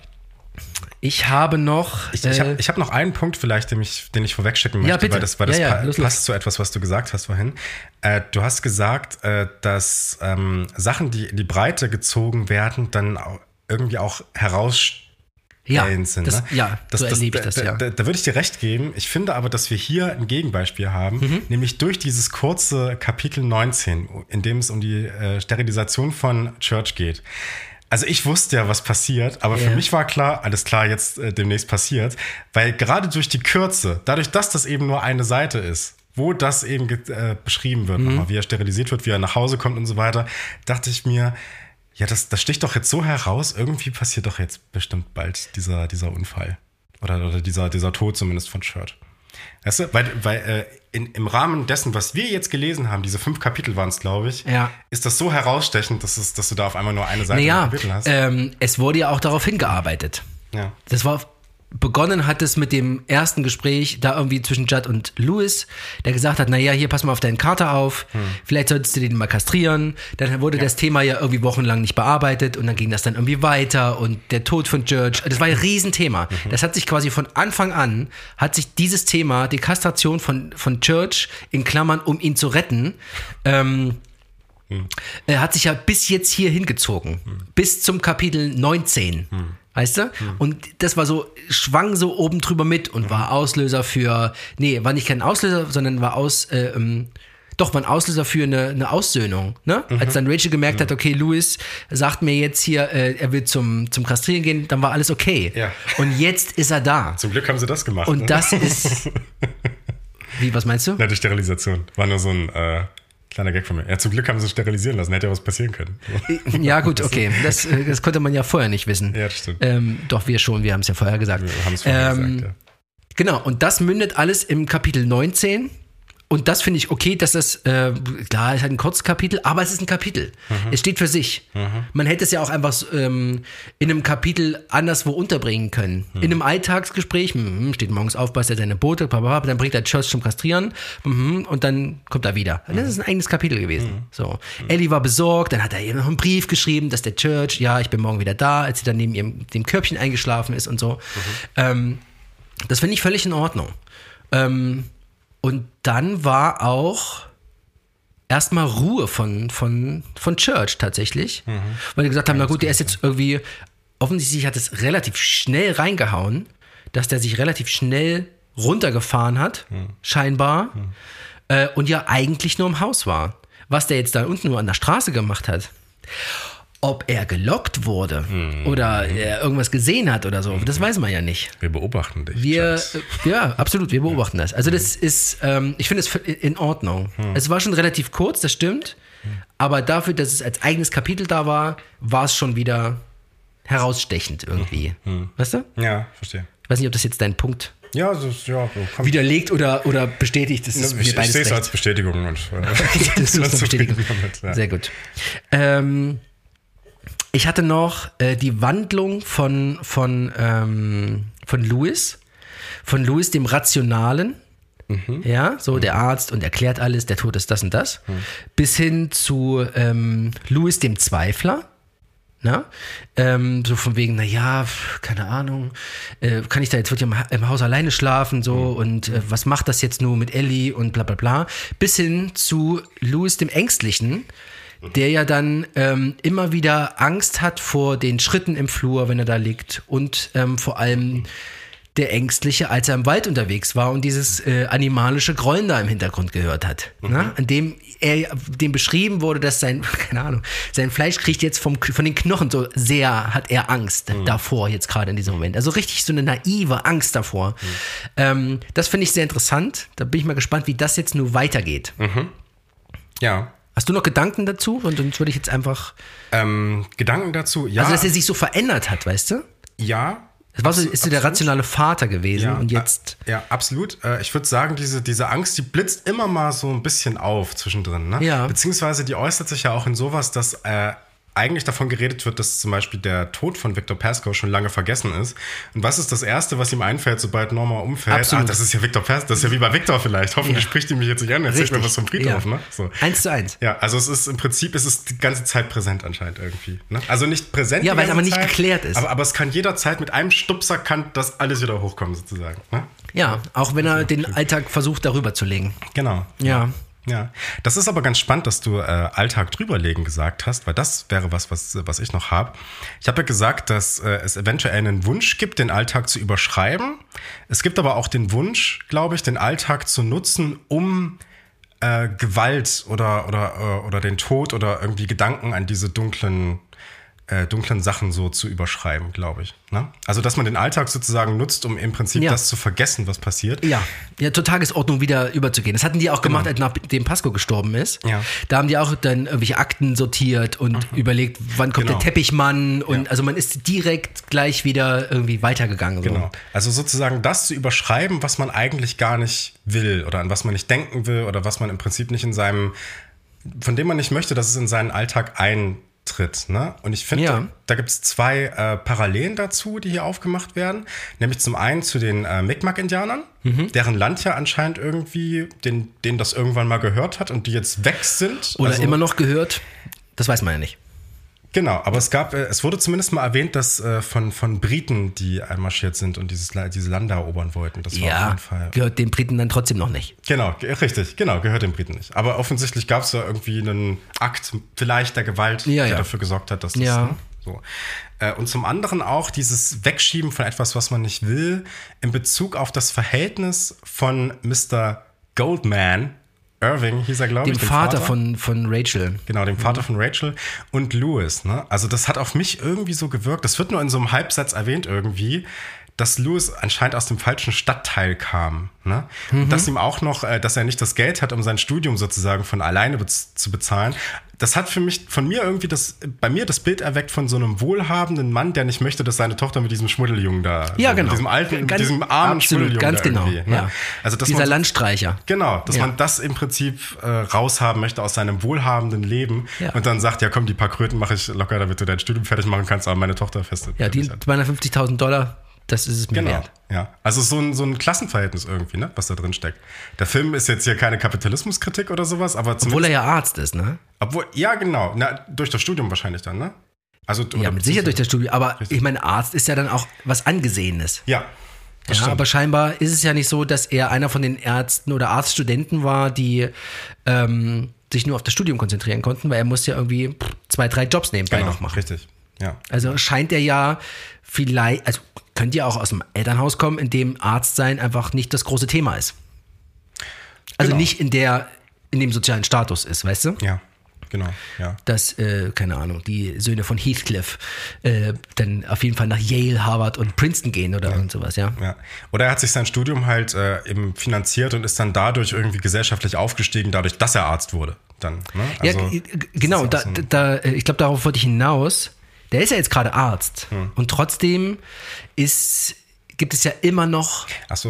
Ich habe noch... Ich hab noch einen Punkt vielleicht, den ich vorwegschicken möchte, ja, bitte. weil das los. passt zu etwas, was du gesagt hast vorhin. Du hast gesagt, dass Sachen, die in die Breite gezogen werden, dann irgendwie auch herausstellen sind. Das, ne? Ja, so erlebe ich das, ja. Da würde ich dir recht geben. Ich finde aber, dass wir hier ein Gegenbeispiel haben, nämlich durch dieses kurze Kapitel 19, in dem es um die Sterilisation von Church geht. Also ich wusste ja, was passiert, aber für mich war klar, alles klar, jetzt demnächst passiert, weil gerade durch die Kürze, dadurch, dass das eben nur eine Seite ist, wo das eben beschrieben wird, nochmal, wie er sterilisiert wird, wie er nach Hause kommt und so weiter, dachte ich mir, ja, das sticht doch jetzt so heraus, irgendwie passiert doch jetzt bestimmt bald dieser Unfall oder dieser Tod zumindest von Church. Weißt du, weil im Rahmen dessen, was wir jetzt gelesen haben, diese 5 Kapitel waren es, glaube ich, ist das so herausstechend, dass du da auf einmal nur eine Seite im Kapitel hast. Es wurde ja auch darauf hingearbeitet. Ja. Das war begonnen hat es mit dem ersten Gespräch da irgendwie zwischen Judd und Louis, der gesagt hat, naja, hier pass mal auf deinen Kater auf, vielleicht solltest du den mal kastrieren. Dann wurde das Thema ja irgendwie wochenlang nicht bearbeitet und dann ging das dann irgendwie weiter und der Tod von Church, das war ein Riesenthema. Das hat sich quasi von Anfang an, hat sich dieses Thema, die Kastration von Church, in Klammern, um ihn zu retten, hat sich ja bis jetzt hier hingezogen, bis zum Kapitel 19. Weißt du? Und das war so, schwang so oben drüber mit und war Auslöser für, war nicht kein Auslöser, sondern war war ein Auslöser für eine Aussöhnung. Ne? Als dann Rachel gemerkt hat, okay, Louis sagt mir jetzt hier, er will zum Kastrieren gehen, dann war alles okay. Ja. Und jetzt ist er da. Zum Glück haben sie das gemacht. Und das ist, wie, was meinst du? Ja, die Sterilisation. War nur so ein kleiner Gag von mir. Ja, zum Glück haben sie sterilisieren lassen, hätte ja was passieren können. Ja gut, okay. Das konnte man ja vorher nicht wissen. Ja, das stimmt. Doch, wir haben es ja vorher gesagt. Wir haben es vorher gesagt, ja. Genau, und das mündet alles im Kapitel 19. Und das finde ich okay, dass das, klar, ist halt ein kurzes Kapitel, aber es ist ein Kapitel. Es steht für sich. Man hätte es ja auch einfach in einem Kapitel anderswo unterbringen können. In einem Alltagsgespräch, steht morgens auf, beißt er seine Boote, dann bringt er Church zum Kastrieren und dann kommt er wieder. Und das ist ein eigenes Kapitel gewesen. So. Ellie war besorgt, dann hat er ihr noch einen Brief geschrieben, dass der Church, ja, ich bin morgen wieder da, als sie dann neben dem Körbchen eingeschlafen ist und so. Das finde ich völlig in Ordnung. Und dann war auch erstmal Ruhe von Church tatsächlich, weil die gesagt haben, na gut, der ist jetzt irgendwie, offensichtlich hat es relativ schnell reingehauen, dass der sich relativ schnell runtergefahren hat, scheinbar, und ja eigentlich nur im Haus war. Was der jetzt da unten nur an der Straße gemacht hat. Ob er gelockt wurde oder er irgendwas gesehen hat oder so, das weiß man ja nicht. Wir beobachten dich. Ja, absolut, wir beobachten das. Also das ist, ich finde es in Ordnung. Es war schon relativ kurz, das stimmt, aber dafür, dass es als eigenes Kapitel da war, war es schon wieder herausstechend irgendwie. Weißt du? Ja, verstehe. Ich weiß nicht, ob das jetzt dein Punkt widerlegt oder bestätigt. Das ist ich sehe es als Bestätigung. Und, das ist eine Bestätigung. Ja. Sehr gut. Ich hatte noch die Wandlung von Louis, dem Rationalen, ja, so der Arzt und erklärt alles, der Tod ist das und das, bis hin zu Louis, dem Zweifler, na? So von wegen, naja, keine Ahnung, kann ich da jetzt wirklich im Haus alleine schlafen, so, und was macht das jetzt nur mit Ellie und bla bla bla, bis hin zu Louis, dem Ängstlichen, der ja dann immer wieder Angst hat vor den Schritten im Flur, wenn er da liegt, und vor allem der Ängstliche, als er im Wald unterwegs war und dieses animalische Grollen da im Hintergrund gehört hat, ne? An dem dem beschrieben wurde, dass sein Fleisch kriegt jetzt von den Knochen so sehr, hat er Angst davor jetzt gerade in diesem Moment. Also richtig so eine naive Angst davor. Das finde ich sehr interessant. Da bin ich mal gespannt, wie das jetzt nur weitergeht. Ja. Hast du noch Gedanken dazu? Und sonst würde ich jetzt einfach... Gedanken dazu, ja. Also, dass er sich so verändert hat, weißt du? Ja. Das war so, ist so der rationale Vater gewesen, ja, und jetzt... Ja, absolut. Ich würde sagen, diese Angst, die blitzt immer mal so ein bisschen auf zwischendrin. Ne? Ja. Beziehungsweise die äußert sich ja auch in sowas, dass eigentlich davon geredet wird, dass zum Beispiel der Tod von Victor Pascoe schon lange vergessen ist. Und was ist das Erste, was ihm einfällt, sobald Norma umfällt? Absolut. Das ist ja Victor Pascoe, das ist ja wie bei Victor vielleicht. Hoffentlich spricht die mich jetzt nicht an, erzählt mir was vom Friedhof. Ne? So. 1:1. Ja, also es ist im Prinzip die ganze Zeit präsent anscheinend irgendwie. Ne? Also nicht präsent. Ja, weil es aber nicht geklärt ist. Aber es kann jederzeit mit einem Stupser kann das alles wieder hochkommen sozusagen. Ne? Ja, auch wenn er den Alltag versucht, darüber zu legen. Genau. Ja. Ja, das ist aber ganz spannend, dass du Alltag drüberlegen gesagt hast, weil das wäre was ich noch habe. Ich habe ja gesagt, dass es eventuell einen Wunsch gibt, den Alltag zu überschreiben. Es gibt aber auch den Wunsch, glaube ich, den Alltag zu nutzen, um Gewalt oder den Tod oder irgendwie Gedanken an diese dunklen Sachen so zu überschreiben, glaube ich. Ne? Also, dass man den Alltag sozusagen nutzt, um im Prinzip das zu vergessen, was passiert. Ja, zur Tagesordnung wieder überzugehen. Das hatten die auch gemacht, nachdem Pascoe gestorben ist. Ja. Da haben die auch dann irgendwelche Akten sortiert und überlegt, wann kommt der Teppichmann. Und also man ist direkt gleich wieder irgendwie weitergegangen. So. Genau. Also sozusagen das zu überschreiben, was man eigentlich gar nicht will oder an was man nicht denken will oder was man im Prinzip nicht von dem man nicht möchte, dass es in seinen Alltag eintritt austritt. Ne? Und ich finde, da gibt es zwei Parallelen dazu, die hier aufgemacht werden. Nämlich zum einen zu den Mi'kmaq-Indianern, deren Land ja anscheinend irgendwie, denen das irgendwann mal gehört hat und die jetzt weg sind. Oder immer noch gehört. Das weiß man ja nicht. Genau, aber es wurde zumindest mal erwähnt, dass von Briten, die einmarschiert sind und diese Lande erobern wollten. Das war auf jeden Fall. Gehört den Briten dann trotzdem noch nicht. Genau, richtig, gehört den Briten nicht. Aber offensichtlich gab es da irgendwie einen Akt vielleicht der Gewalt, der dafür gesorgt hat, dass das so. Und zum anderen auch dieses Wegschieben von etwas, was man nicht will, in Bezug auf das Verhältnis von Mr. Goldman, Irving hieß er, glaube ich. Dem Vater von Rachel. Genau, dem Vater von Rachel und Louis. Ne? Also das hat auf mich irgendwie so gewirkt. Das wird nur in so einem Halbsatz erwähnt irgendwie, dass Louis anscheinend aus dem falschen Stadtteil kam. Ne? Und dass ihm auch noch, dass er nicht das Geld hat, um sein Studium sozusagen von alleine zu bezahlen. Das hat von mir irgendwie bei mir das Bild erweckt von so einem wohlhabenden Mann, der nicht möchte, dass seine Tochter mit diesem Schmuddeljungen da, genau. Mit diesem alten, mit diesem armen Schmuddeljungen ganz genau. Ne? Ja. Also, dieser Landstreicher. Genau, dass man das im Prinzip raushaben möchte aus seinem wohlhabenden Leben und dann sagt, ja komm, die paar Kröten mache ich locker, damit du dein Studium fertig machen kannst, aber meine Tochter festet. Ja, die $250.000, das ist es mir wert. Ja, also so ein Klassenverhältnis irgendwie, ne, was da drin steckt. Der Film ist jetzt hier keine Kapitalismuskritik oder sowas, aber obwohl er ja Arzt ist, ne? Ja, genau. Durch das Studium wahrscheinlich dann, ne? Also, ja, mit Sicherheit durch das Studium, aber richtig. Ich meine, Arzt ist ja dann auch was Angesehenes. Ja. Aber scheinbar ist es ja nicht so, dass er einer von den Ärzten oder Arztstudenten war, die sich nur auf das Studium konzentrieren konnten, weil er muss ja irgendwie 2, 3 Jobs nebenbei noch machen. Richtig, ja. Also scheint er ja vielleicht, also könnte ja auch aus dem Elternhaus kommen, in dem Arzt sein einfach nicht das große Thema ist. Also nicht in dem sozialen Status ist, weißt du? Ja. Genau, ja. Dass, keine Ahnung, die Söhne von Heathcliff dann auf jeden Fall nach Yale, Harvard und Princeton gehen oder irgend sowas, ja. Oder er hat sich sein Studium halt eben finanziert und ist dann dadurch irgendwie gesellschaftlich aufgestiegen, dadurch, dass er Arzt wurde. Dann, ne? Also, ja, genau, ich glaube, darauf wollte ich hinaus. Der ist ja jetzt gerade Arzt und trotzdem gibt es ja immer noch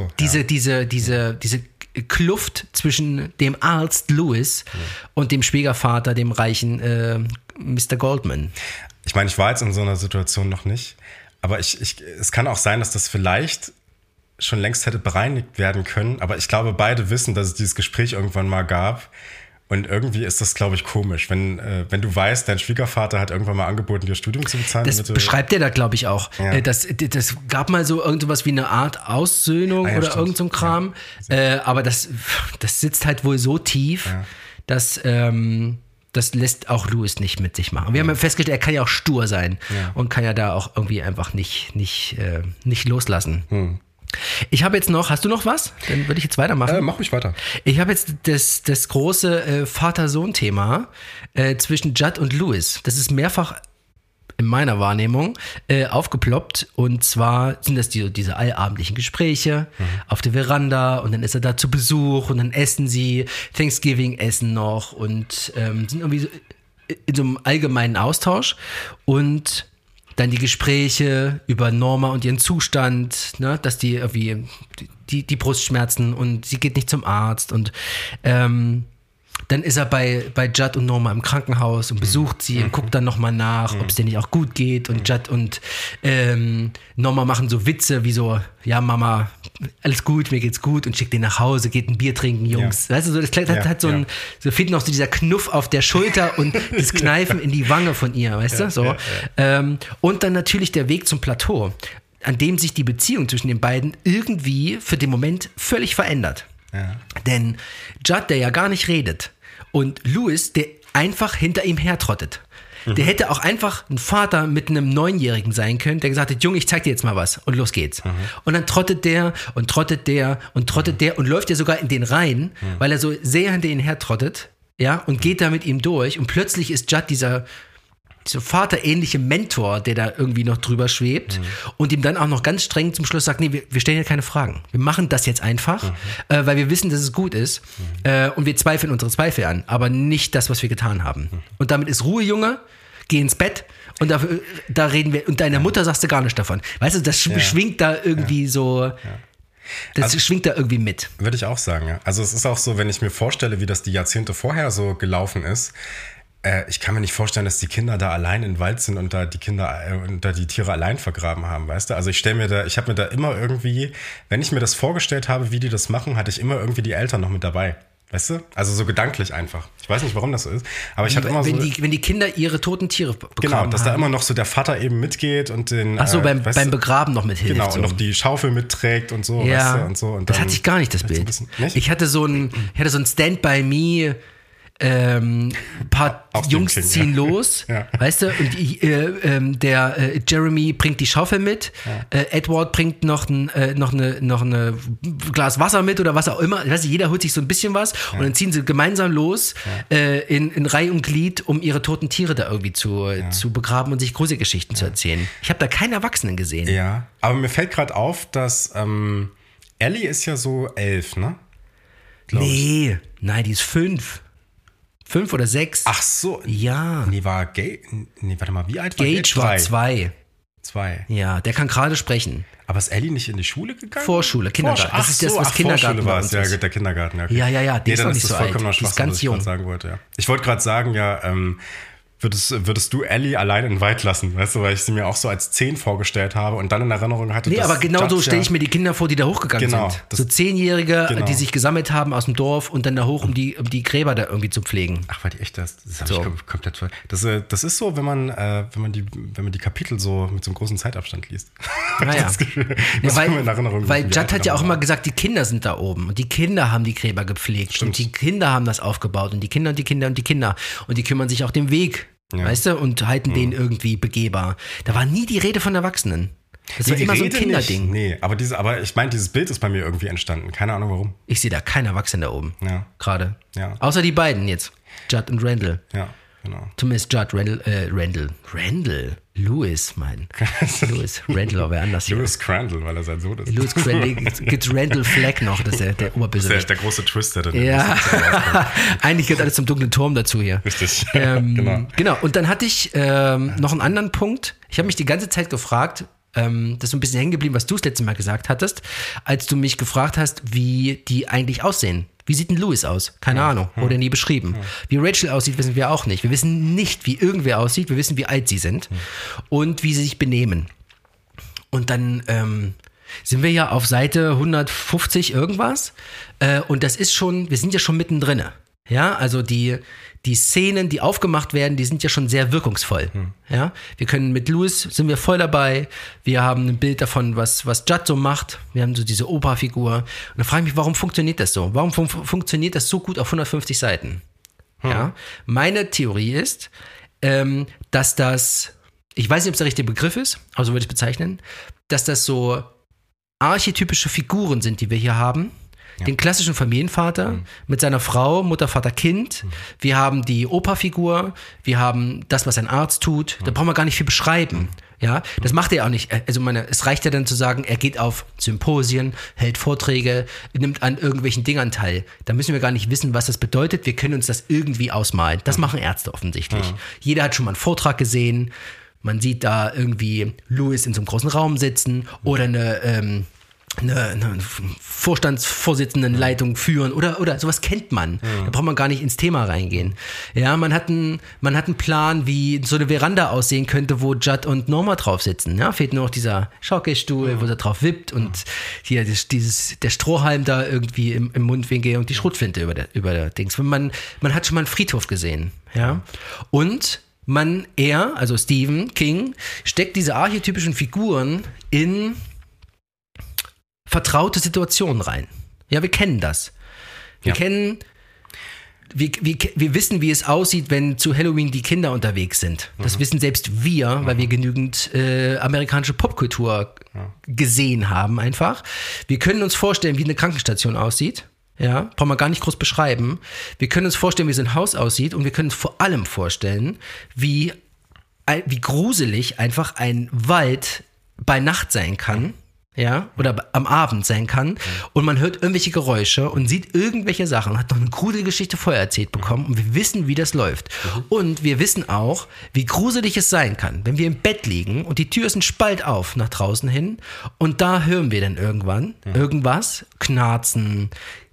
diese Kluft zwischen dem Arzt Louis und dem Schwiegervater, dem reichen Mr. Goldman. Ich meine, ich war jetzt in so einer Situation noch nicht, aber es kann auch sein, dass das vielleicht schon längst hätte bereinigt werden können, aber ich glaube, beide wissen, dass es dieses Gespräch irgendwann mal gab. Und irgendwie ist das, glaube ich, komisch, wenn du weißt, dein Schwiegervater hat irgendwann mal angeboten, dir Studium zu bezahlen. Das beschreibt er da, glaube ich, auch. Ja. Das gab mal so irgendwas wie eine Art Aussöhnung oder irgend so ein Kram. Ja. Aber das sitzt halt wohl so tief, dass das lässt auch Louis nicht mit sich machen. Wir haben ja festgestellt, er kann ja auch stur sein und kann ja da auch irgendwie einfach nicht loslassen. Ich habe jetzt noch, hast du noch was? Dann würde ich jetzt weitermachen. Mach mich weiter. Ich habe jetzt das große Vater-Sohn-Thema zwischen Judd und Louis. Das ist mehrfach in meiner Wahrnehmung aufgeploppt. Und zwar sind das diese allabendlichen Gespräche auf der Veranda und dann ist er da zu Besuch und dann essen sie Thanksgiving-Essen noch und sind irgendwie so in so einem allgemeinen Austausch und dann die Gespräche über Norma und ihren Zustand, ne, dass die irgendwie die Brustschmerzen und sie geht nicht zum Arzt und dann ist er bei Judd und Norma im Krankenhaus und besucht sie und guckt dann nochmal nach, ob es denen nicht auch gut geht und Judd und Norma machen so Witze wie so, ja Mama, alles gut, mir geht's gut und schickt den nach Hause, geht ein Bier trinken, Jungs. Weißt du, so, das hat so fehlt noch so dieser Knuff auf der Schulter und das Kneifen in die Wange von ihr, weißt du, so. Und dann natürlich der Weg zum Plateau, an dem sich die Beziehung zwischen den beiden irgendwie für den Moment völlig verändert. Ja. Denn Judd, der ja gar nicht redet, und Louis, der einfach hinter ihm hertrottet. Der hätte auch einfach ein Vater mit einem 9-Jährigen sein können, der gesagt hat, Junge, ich zeig dir jetzt mal was und los geht's. Und dann trottet der und trottet der und trottet der und läuft ja sogar in den rein, weil er so sehr hinter ihn hertrottet, ja, und geht da mit ihm durch und plötzlich ist Judd dieser vaterähnliche Mentor, der da irgendwie noch drüber schwebt und ihm dann auch noch ganz streng zum Schluss sagt, nee, wir stellen ja keine Fragen. Wir machen das jetzt einfach, weil wir wissen, dass es gut ist und wir zweifeln unsere Zweifel an, aber nicht das, was wir getan haben. Und damit ist Ruhe, Junge, geh ins Bett und da reden wir und deiner Mutter sagst du gar nicht davon. Weißt du, das schwingt da irgendwie so... Das schwingt da irgendwie mit. Würde ich auch sagen, ja. Also es ist auch so, wenn ich mir vorstelle, wie das die Jahrzehnte vorher so gelaufen ist, Ich kann mir nicht vorstellen, dass die Kinder da allein im Wald sind und da die Tiere allein vergraben haben, weißt du? Also ich habe mir da immer irgendwie, wenn ich mir das vorgestellt habe, wie die das machen, hatte ich immer irgendwie die Eltern noch mit dabei. Weißt du? Also so gedanklich einfach. Ich weiß nicht, warum das so ist. Aber ich hatte immer wenn die Kinder ihre toten Tiere bekommen genau, dass haben. Da immer noch so der Vater eben mitgeht und den... Ach so, beim Begraben noch mithilft. Genau, so. und noch die Schaufel mitträgt und so. Ja, weißt du, und so. Und das hatte ich gar nicht, das Bild. Nicht? Ich hatte so ein Stand-by-Me... ein paar Auf Jungs King, ziehen los, Ja. weißt du, und Jeremy bringt die Schaufel mit, Edward bringt noch ein Glas Wasser mit oder was auch immer, weißt du, jeder holt sich so ein bisschen was und dann ziehen sie gemeinsam los in Reih und Glied, um ihre toten Tiere da irgendwie zu begraben und sich Gruselgeschichten zu erzählen. Ich habe da keinen Erwachsenen gesehen. Ja, aber mir fällt gerade auf, dass Ellie ist ja so 11, ne? Nein, die ist 5. 5 oder 6. Ach so. Ja. Nee, warte mal, wie alt war Gage war 2. 2. Ja, der kann gerade sprechen. Aber ist Ellie nicht in die Schule gegangen? Vorschule, Kindergarten. Das ist das, was Kindergarten war. Ist. Ja, der Kindergarten. Ja, okay. Ja, die ist noch nicht so alt. Die ist ganz jung. Sagen wollte, ja. Ich wollte gerade sagen, ja, würdest du Ellie allein in den Wald lassen, weißt du, weil ich sie mir auch so als 10 vorgestellt habe und dann in Erinnerung hatte, aber genau so stelle ich mir die Kinder vor, die da hochgegangen sind. So 10-Jährige, die sich gesammelt haben aus dem Dorf und dann da hoch, um die Gräber da irgendwie zu pflegen. Ach, weil die echt das habe ich komplett voll. Das ist so, wenn man die Kapitel so mit so einem großen Zeitabstand liest. Naja. Weil Judd hat ja auch immer gesagt, die Kinder sind da oben und die Kinder haben die Gräber gepflegt. Stimmt. Und die Kinder haben das aufgebaut und die Kinder und die Kinder und die Kinder und die kümmern sich auch den Weg. Ja. Weißt du, und halten den irgendwie begehbar. Da war nie die Rede von Erwachsenen. Das war immer so ein Kinderding. Nee, aber ich meine, dieses Bild ist bei mir irgendwie entstanden. Keine Ahnung warum. Ich sehe da keinen Erwachsenen da oben. Ja. Gerade. Ja. Außer die beiden jetzt. Judd und Randall. Ja, genau. Zumindest Judd, Randall. Lewis, Randall, wer anders hier. Lewis Crandall, weil er sein Sohn ist. Lewis Crandall, gibt's Randall Flagg noch, das ist der Oberbösewicht. Das ist der große Twist, der dann ja. Eigentlich gehört alles zum dunklen Turm dazu hier. Richtig, genau. Und dann hatte ich noch einen anderen Punkt. Ich habe mich die ganze Zeit gefragt, das ist so ein bisschen hängen geblieben, was du das letzte Mal gesagt hattest, als du mich gefragt hast, wie die eigentlich aussehen. Wie sieht denn Louis aus? Keine Ahnung, wurde nie beschrieben. Wie Rachel aussieht, wissen wir auch nicht. Wir wissen nicht, wie irgendwer aussieht, wir wissen, wie alt sie sind und wie sie sich benehmen. Und dann sind wir ja auf Seite 150 irgendwas und das ist schon, wir sind ja schon mittendrin. Ja, also die Szenen, die aufgemacht werden, die sind ja schon sehr wirkungsvoll. Ja, wir können mit Louis, sind wir voll dabei. Wir haben ein Bild davon, was Judd so macht. Wir haben so diese Opa-Figur. Und dann frage ich mich, warum funktioniert das so? Warum funktioniert das so gut auf 150 Seiten? Ja, meine Theorie ist, dass das, ich weiß nicht, ob es der richtige Begriff ist, aber so würde ich es bezeichnen, dass das so archetypische Figuren sind, die wir hier haben. Ja. Den klassischen Familienvater mit seiner Frau, Mutter, Vater, Kind. Wir haben die Opa-Figur, wir haben das, was ein Arzt tut. Da brauchen wir gar nicht viel beschreiben. Ja, das macht er auch nicht. Also es reicht ja dann zu sagen, er geht auf Symposien, hält Vorträge, nimmt an irgendwelchen Dingern teil. Da müssen wir gar nicht wissen, was das bedeutet. Wir können uns das irgendwie ausmalen. Das machen Ärzte offensichtlich. Ja. Jeder hat schon mal einen Vortrag gesehen. Man sieht da irgendwie Louis in so einem großen Raum sitzen oder eine Vorstandsvorsitzendenleitung führen oder sowas kennt man. Da braucht man gar nicht ins Thema reingehen. Ja, man hat einen Plan, wie so eine Veranda aussehen könnte, wo Judd und Norma drauf sitzen. Ja, fehlt nur noch dieser Schaukelstuhl, wo er drauf wippt und hier der Strohhalm da irgendwie im Mundwinkel und die Schrotflinte über der Dings. Man hat schon mal einen Friedhof gesehen. Ja, und also Stephen King, steckt diese archetypischen Figuren in vertraute Situationen rein. Ja, wir kennen das. Wir wissen, wie es aussieht, wenn zu Halloween die Kinder unterwegs sind. Das wissen selbst wir, weil wir genügend amerikanische Popkultur gesehen haben einfach. Wir können uns vorstellen, wie eine Krankenstation aussieht. Ja, brauchen wir gar nicht groß beschreiben. Wir können uns vorstellen, wie so ein Haus aussieht und wir können uns vor allem vorstellen, wie gruselig einfach ein Wald bei Nacht sein kann. Ja, oder am Abend sein kann und man hört irgendwelche Geräusche und sieht irgendwelche Sachen, hat noch eine gruselige Geschichte vorher erzählt bekommen und wir wissen, wie das läuft. Und wir wissen auch, wie gruselig es sein kann, wenn wir im Bett liegen und die Tür ist ein Spalt auf nach draußen hin und da hören wir dann irgendwann irgendwas, Knarzen,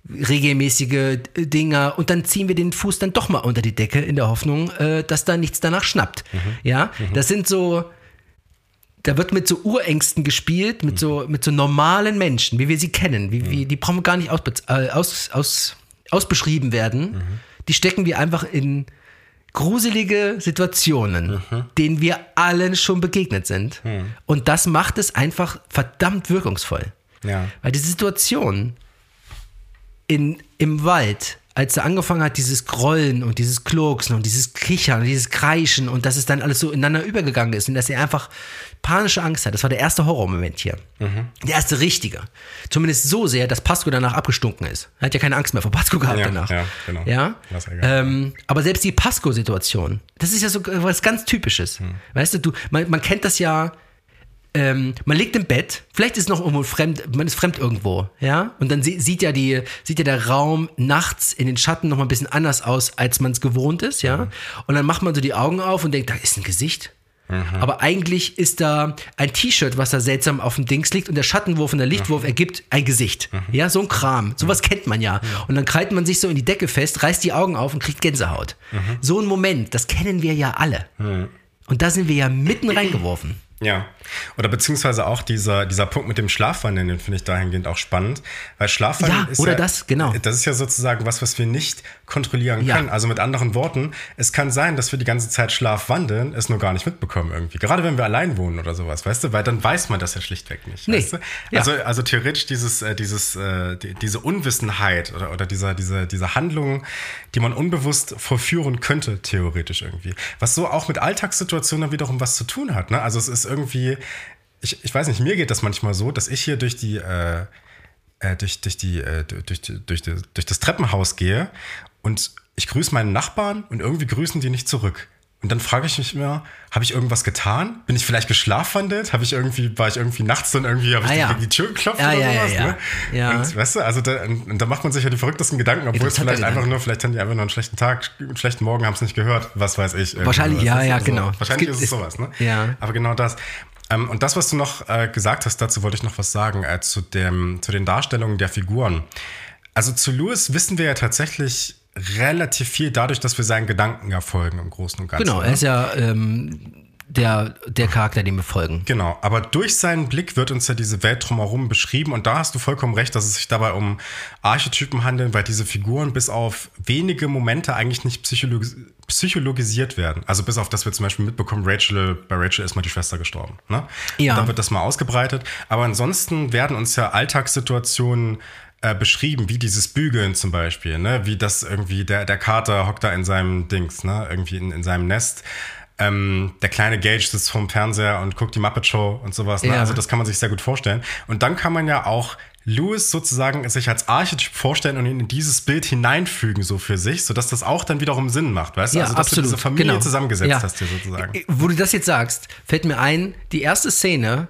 regelmäßige Dinger und dann ziehen wir den Fuß dann doch mal unter die Decke in der Hoffnung, dass da nichts danach schnappt. Ja, das sind so, da wird mit so Urängsten gespielt, mit so normalen Menschen, wie wir sie kennen, die brauchen gar nicht ausbeschrieben werden. Die stecken wir einfach in gruselige Situationen, denen wir allen schon begegnet sind. Und das macht es einfach verdammt wirkungsvoll. Ja. Weil diese Situation im Wald, als er angefangen hat, dieses Grollen und dieses Klucksen und dieses Kichern und dieses Kreischen und dass es dann alles so ineinander übergegangen ist und dass er einfach panische Angst hat. Das war der erste Horrormoment hier. Der erste richtige. Zumindest so sehr, dass Pasco danach abgestunken ist. Er hat ja keine Angst mehr vor Pasco gehabt danach. Ja, genau. Ja? Aber selbst die Pasco-Situation, das ist ja so was ganz Typisches. Weißt du, man kennt das ja. Man liegt im Bett, vielleicht ist noch irgendwo fremd, man ist fremd irgendwo, ja, und dann sieht ja der Raum nachts in den Schatten noch mal ein bisschen anders aus, als man es gewohnt ist, ja, und dann macht man so die Augen auf und denkt, da ist ein Gesicht, aber eigentlich ist da ein T-Shirt, was da seltsam auf dem Dings liegt und der Schattenwurf und der Lichtwurf ergibt ein Gesicht, ja, so ein Kram, sowas kennt man ja, und dann krallt man sich so in die Decke fest, reißt die Augen auf und kriegt Gänsehaut. So ein Moment, das kennen wir ja alle, und da sind wir ja mitten reingeworfen. Ja, oder beziehungsweise auch dieser Punkt mit dem Schlafwandeln, den finde ich dahingehend auch spannend, weil Schlafwandeln ist das ist ja sozusagen was wir nicht kontrollieren können. Also mit anderen Worten, es kann sein, dass wir die ganze Zeit schlafwandeln, es nur gar nicht mitbekommen irgendwie. Gerade wenn wir allein wohnen oder sowas, weißt du, weil dann weiß man das ja schlichtweg nicht. Nee. Weißt du? Also theoretisch diese Unwissenheit oder diese Handlung, die man unbewusst vollführen könnte, theoretisch irgendwie. Was so auch mit Alltagssituationen dann wiederum was zu tun hat, ne? Also es ist irgendwie, ich weiß nicht, mir geht das manchmal so, dass ich hier durch das Treppenhaus gehe und ich grüße meinen Nachbarn und irgendwie grüßen die nicht zurück. Und dann frage ich mich immer, habe ich irgendwas getan? Bin ich vielleicht geschlafwandelt? War ich irgendwie nachts dann irgendwie, habe ich gegen die Tür geklopft oder sowas? Ne? Ja. Und weißt du, also da macht man sich ja die verrücktesten Gedanken, obwohl es vielleicht haben die einfach nur einen schlechten Tag, einen schlechten Morgen, haben es nicht gehört, was weiß ich. Wahrscheinlich, genau. Wahrscheinlich ist es sowas, ne? Ja. Aber genau das. Und das, was du noch gesagt hast, dazu wollte ich noch was sagen, zu den Darstellungen der Figuren. Also zu Louis wissen wir ja tatsächlich relativ viel dadurch, dass wir seinen Gedanken ja folgen im Großen und Ganzen. Genau, er ist ja der Charakter, dem wir folgen. Genau, aber durch seinen Blick wird uns ja diese Welt drumherum beschrieben und da hast du vollkommen recht, dass es sich dabei um Archetypen handelt, weil diese Figuren bis auf wenige Momente eigentlich nicht psychologisiert werden. Also bis auf, dass wir zum Beispiel mitbekommen, bei Rachel ist mal die Schwester gestorben. Ne? Ja. Und dann wird das mal ausgebreitet. Aber ansonsten werden uns ja Alltagssituationen beschrieben, wie dieses Bügeln zum Beispiel, ne? Wie das irgendwie, der Kater hockt da in seinem Dings, ne? Irgendwie in seinem Nest. Der kleine Gage sitzt vorm Fernseher und guckt die Muppet Show und sowas. Ne? Ja. Also das kann man sich sehr gut vorstellen. Und dann kann man ja auch Louis sozusagen sich als Archetyp vorstellen und ihn in dieses Bild hineinfügen so für sich, sodass das auch dann wiederum Sinn macht, weißt du? Ja, also dass absolut. du diese Familie zusammengesetzt Ja. hast hier sozusagen. Wo du das jetzt sagst, fällt mir ein, die erste Szene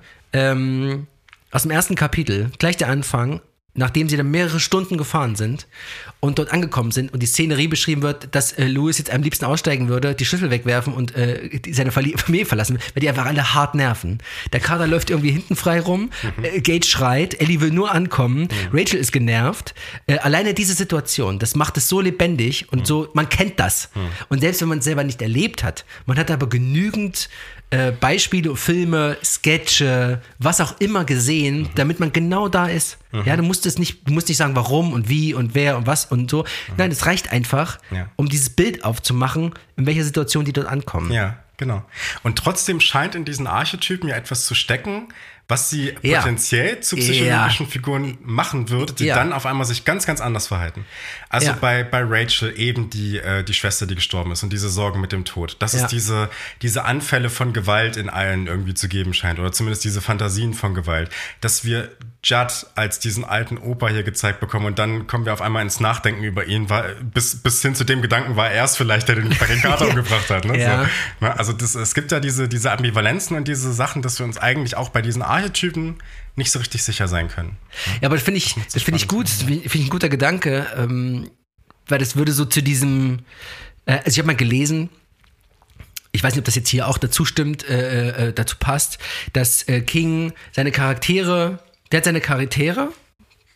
aus dem ersten Kapitel, gleich der Anfang, nachdem sie dann mehrere Stunden gefahren sind und dort angekommen sind und die Szenerie beschrieben wird, dass Louis jetzt am liebsten aussteigen würde, die Schlüssel wegwerfen und seine Familie verlassen, weil die einfach alle hart nerven. Der Kater läuft irgendwie hinten frei rum, Gage schreit, Ellie will nur ankommen, Rachel ist genervt. Alleine diese Situation, das macht es so lebendig und so, man kennt das. Und selbst wenn man es selber nicht erlebt hat, man hat aber genügend Beispiele, Filme, Sketche, was auch immer gesehen, damit man genau da ist. Ja, du musst nicht sagen, warum und wie und wer und was und so. Nein, es reicht einfach, um dieses Bild aufzumachen, in welcher Situation die dort ankommen. Ja, genau. Und trotzdem scheint in diesen Archetypen ja etwas zu stecken, was sie potenziell zu psychologischen Figuren machen würde, die dann auf einmal sich ganz, ganz anders verhalten. Also bei Rachel eben die Schwester, die gestorben ist und diese Sorgen mit dem Tod. Dass es diese Anfälle von Gewalt in allen irgendwie zu geben scheint oder zumindest diese Fantasien von Gewalt. Dass wir Judd als diesen alten Opa hier gezeigt bekommen und dann kommen wir auf einmal ins Nachdenken über ihn, bis hin zu dem Gedanken war er es vielleicht, der den Kater umgebracht hat. Ne? Ja. So, also es gibt ja diese Ambivalenzen und diese Sachen, dass wir uns eigentlich auch bei diesen Archetypen nicht so richtig sicher sein können. Ja, aber das finde ich gut, das finde ich ein guter Gedanke, weil das würde so zu diesem, also ich habe mal gelesen, ich weiß nicht, ob das jetzt hier auch dazu stimmt, dazu passt, dass King der hat seine Charaktere,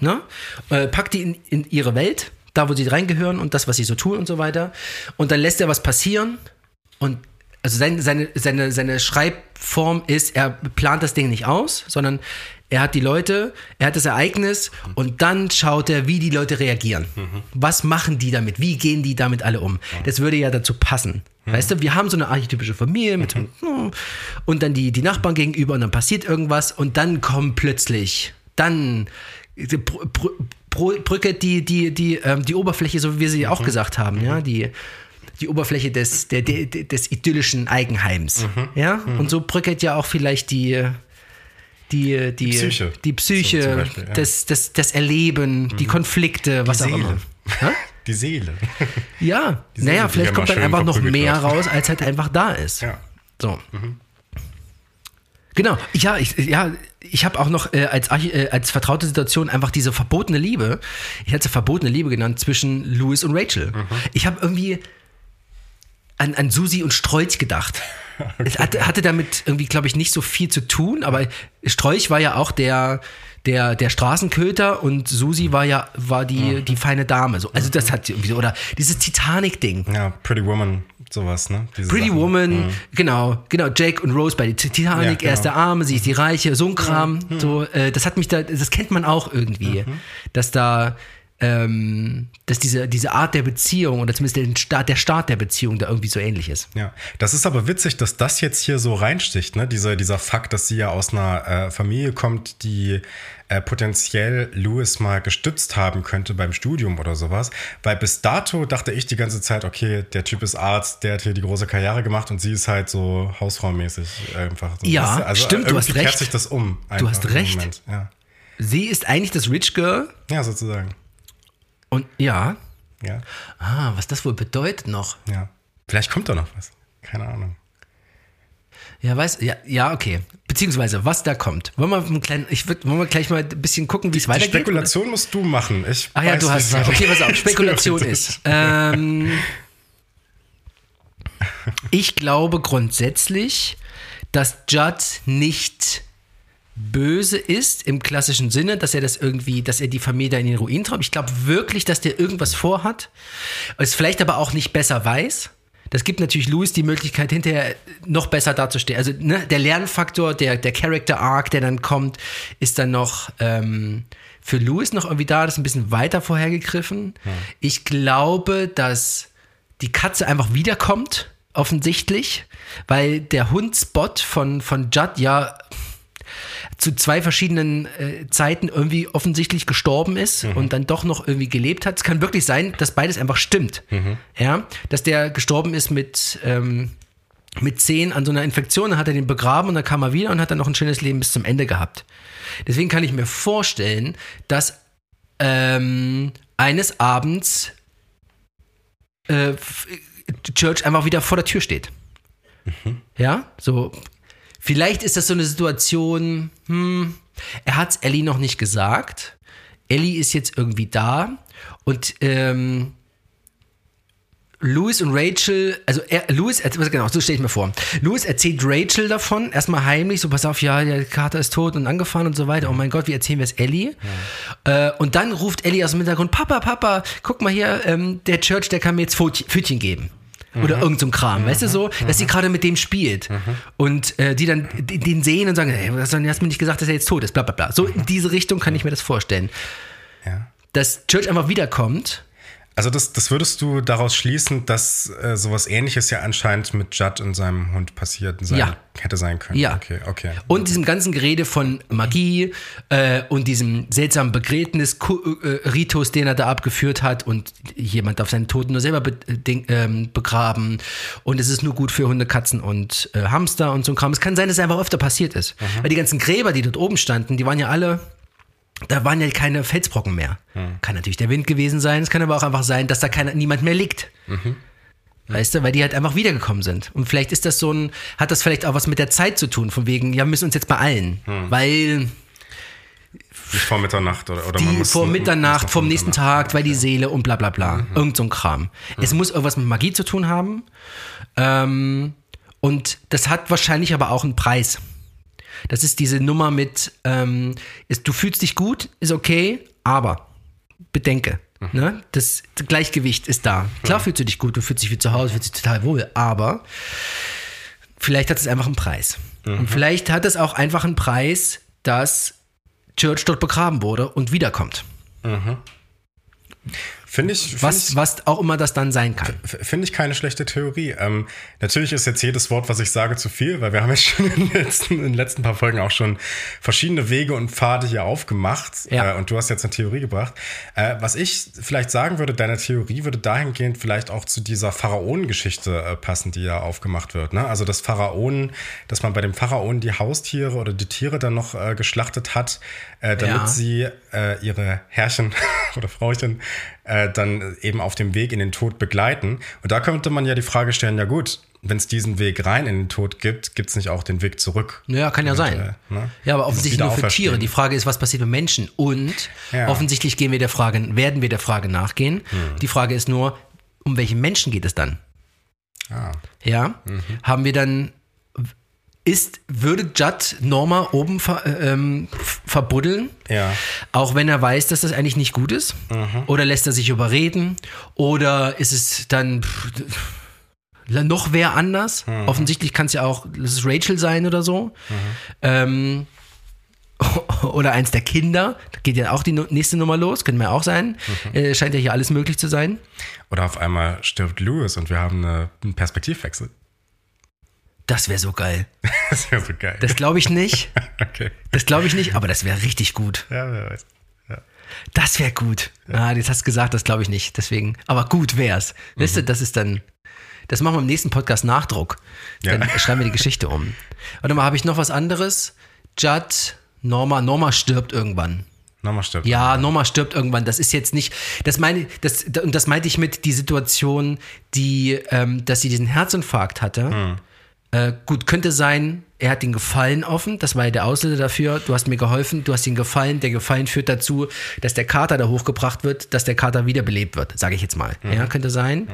ne? Packt die in ihre Welt, da wo sie reingehören und das, was sie so tun und so weiter. Und dann lässt er was passieren und also seine Schreibform ist, er plant das Ding nicht aus, sondern er hat die Leute, er hat das Ereignis und dann schaut er, wie die Leute reagieren. Was machen die damit? Wie gehen die damit alle um? Das würde ja dazu passen. Weißt du, wir haben so eine archetypische Familie mit und dann die Nachbarn gegenüber und dann passiert irgendwas und dann kommen plötzlich, dann brücket die Oberfläche, so wie wir sie auch gesagt haben, ja, die Oberfläche des idyllischen Eigenheims. Ja? Und so brückelt ja auch vielleicht die Psyche, so Beispiel, ja. das Erleben, die Konflikte, was auch immer. Die Seele. Ja, naja, vielleicht kommt dann einfach noch mehr raus, als halt einfach da ist. Ja. So. Genau, ich habe auch noch als vertraute Situation einfach diese verbotene Liebe, ich hatte verbotene Liebe genannt, zwischen Louis und Rachel. Ich habe irgendwie an Susi und Strolch gedacht. Okay. Es hatte damit irgendwie, glaube ich, nicht so viel zu tun, aber Strolch war ja auch der Straßenköter und Susi war die feine Dame. So. Also das hat irgendwie so, oder dieses Titanic-Ding. Ja, Pretty Woman, sowas, ne? Pretty Woman, genau, Jake und Rose bei der Titanic, er ist der Arme, sie ist die Reiche, so ein Kram. So, das kennt man auch irgendwie, dass diese Art der Beziehung oder zumindest der Start der Beziehung da irgendwie so ähnlich ist. Ja, das ist aber witzig, dass das jetzt hier so reinsticht, ne? Dieser Fakt, dass sie ja aus einer Familie kommt, die potenziell Louis mal gestützt haben könnte beim Studium oder sowas, weil bis dato dachte ich die ganze Zeit, okay, der Typ ist Arzt, der hat hier die große Karriere gemacht und sie ist halt so hausfraumäßig einfach. So. Ja, also stimmt, du hast recht. Kehrt sich das um. Du hast recht. Ja. Sie ist eigentlich das Rich Girl. Ja, sozusagen. Und ja. Ja. Was das wohl bedeutet noch. Ja. Vielleicht kommt da noch was. Keine Ahnung. Ja, okay. Beziehungsweise, was da kommt. Wollen wir gleich mal ein bisschen gucken, wie es weitergeht? Die Spekulation musst du machen. Du hast recht. Okay, pass auf. Spekulation ist. Ich glaube grundsätzlich, dass Judd nicht böse ist im klassischen Sinne, dass er die Familie da in den Ruin treibt. Ich glaube wirklich, dass der irgendwas vorhat, es vielleicht aber auch nicht besser weiß. Das gibt natürlich Louis die Möglichkeit, hinterher noch besser dazustehen. Also der Lernfaktor, der Character Arc, der dann kommt, ist dann noch für Louis noch irgendwie da, das ist ein bisschen weiter vorhergegriffen. Ja. Ich glaube, dass die Katze einfach wiederkommt, offensichtlich, weil der Hund Spot von Judd ja zu zwei verschiedenen Zeiten irgendwie offensichtlich gestorben ist und dann doch noch irgendwie gelebt hat. Es kann wirklich sein, dass beides einfach stimmt. Ja, dass der gestorben ist mit 10 an so einer Infektion, dann hat er den begraben und dann kam er wieder und hat dann noch ein schönes Leben bis zum Ende gehabt. Deswegen kann ich mir vorstellen, dass eines Abends Church einfach wieder vor der Tür steht. Ja, so. Vielleicht ist das so eine Situation, er hat es Ellie noch nicht gesagt. Ellie ist jetzt irgendwie da und Louis und Rachel, genau, so stelle ich mir vor. Louis erzählt Rachel davon, erstmal heimlich, so pass auf, ja, der Kater ist tot und angefahren und so weiter. Oh mein Gott, wie erzählen wir es Ellie? Ja. Und dann ruft Ellie aus dem Hintergrund, Papa, guck mal hier, der Church, der kann mir jetzt Pfötchen geben. Oder irgend so ein Kram, weißt du so, dass sie gerade mit dem spielt und die dann den sehen und sagen, hey, du hast mir nicht gesagt, dass er jetzt tot ist, bla bla bla. So in diese Richtung kann ich mir das vorstellen. Ja. Dass Church einfach wiederkommt. Also das würdest du daraus schließen, dass sowas Ähnliches ja anscheinend mit Judd und seinem Hund passiert hätte sein können. Ja. Okay. Und diesem ganzen Gerede von Magie und diesem seltsamen Begräbnis-Ritus, den er da abgeführt hat und jemand darf seinen Toten nur selber begraben und es ist nur gut für Hunde, Katzen und Hamster und so ein Kram. Es kann sein, dass es einfach öfter passiert ist. Weil die ganzen Gräber, die dort oben standen, die waren ja alle... Da waren ja keine Felsbrocken mehr. Kann natürlich der Wind gewesen sein, es kann aber auch einfach sein, dass da niemand mehr liegt. Weißt du, weil die halt einfach wiedergekommen sind. Und vielleicht ist das hat das vielleicht auch was mit der Zeit zu tun, von wegen, ja, wir müssen uns jetzt beeilen. Weil... Vor Mitternacht oder vor Mitternacht, vom nächsten Tag, weil die Seele und bla bla bla. Irgend so ein Kram. Es muss irgendwas mit Magie zu tun haben. Und das hat wahrscheinlich aber auch einen Preis. Das ist diese Nummer mit, du fühlst dich gut, ist okay, Aber bedenke, ne, das Gleichgewicht ist da. Klar fühlst du dich gut, du fühlst dich wie zu Hause, fühlst dich total wohl, aber vielleicht hat es einfach einen Preis. Und vielleicht hat es auch einfach einen Preis, dass Church dort begraben wurde und wiederkommt. Was auch immer das dann sein kann. Finde ich keine schlechte Theorie. Natürlich ist jetzt jedes Wort, was ich sage, zu viel, weil wir haben jetzt schon in den letzten paar Folgen auch schon verschiedene Wege und Pfade hier aufgemacht. Ja. Und du hast jetzt eine Theorie gebracht. Was ich vielleicht sagen würde, deine Theorie würde dahingehend vielleicht auch zu dieser Pharaonengeschichte passen, die ja aufgemacht wird. Ne? Also dass man bei dem Pharaonen die Haustiere oder die Tiere dann noch geschlachtet hat, damit sie ihre Herrchen oder Frauchen dann eben auf dem Weg in den Tod begleiten. Und da könnte man ja die Frage stellen, ja gut, wenn es diesen Weg rein in den Tod gibt, gibt es nicht auch den Weg zurück? Ja, kann ja sein. Ne? Ja, aber offensichtlich nur für Tiere. Die Frage ist, was passiert mit Menschen? Und offensichtlich werden wir der Frage nachgehen. Die Frage ist nur, um welchen Menschen geht es dann? Ja? Haben wir dann... Würde Judd Norma oben verbuddeln? Ja. Auch wenn er weiß, dass das eigentlich nicht gut ist? Oder lässt er sich überreden? Oder ist es dann noch wer anders? Offensichtlich kann es ja auch, lass es Rachel sein oder so. Oder eins der Kinder. Da geht ja auch die nächste Nummer los. Könnte man ja auch sein. Scheint ja hier alles möglich zu sein. Oder auf einmal stirbt Louis und wir haben einen Perspektivwechsel. Das wäre so geil. Das wäre so geil. Das glaube ich nicht. Okay. Das glaube ich nicht, aber das wäre richtig gut. Ja, wer weiß. Ja. Das wäre gut. Ja. Jetzt hast du gesagt, das glaube ich nicht. Deswegen, aber gut wär's. Weißt du, das ist dann, das machen wir im nächsten Podcast Nachdruck. Dann schreiben wir die Geschichte um. Warte mal, habe ich noch was anderes? Norma stirbt irgendwann. Norma stirbt irgendwann. Das ist jetzt nicht, das meinte ich mit die Situation, dass sie diesen Herzinfarkt hatte. Gut, könnte sein, er hat den Gefallen offen, das war ja der Auslöser dafür, du hast mir geholfen, du hast den Gefallen, der Gefallen führt dazu, dass der Kater da hochgebracht wird, dass der Kater wiederbelebt wird, sage ich jetzt mal. Ja, könnte sein.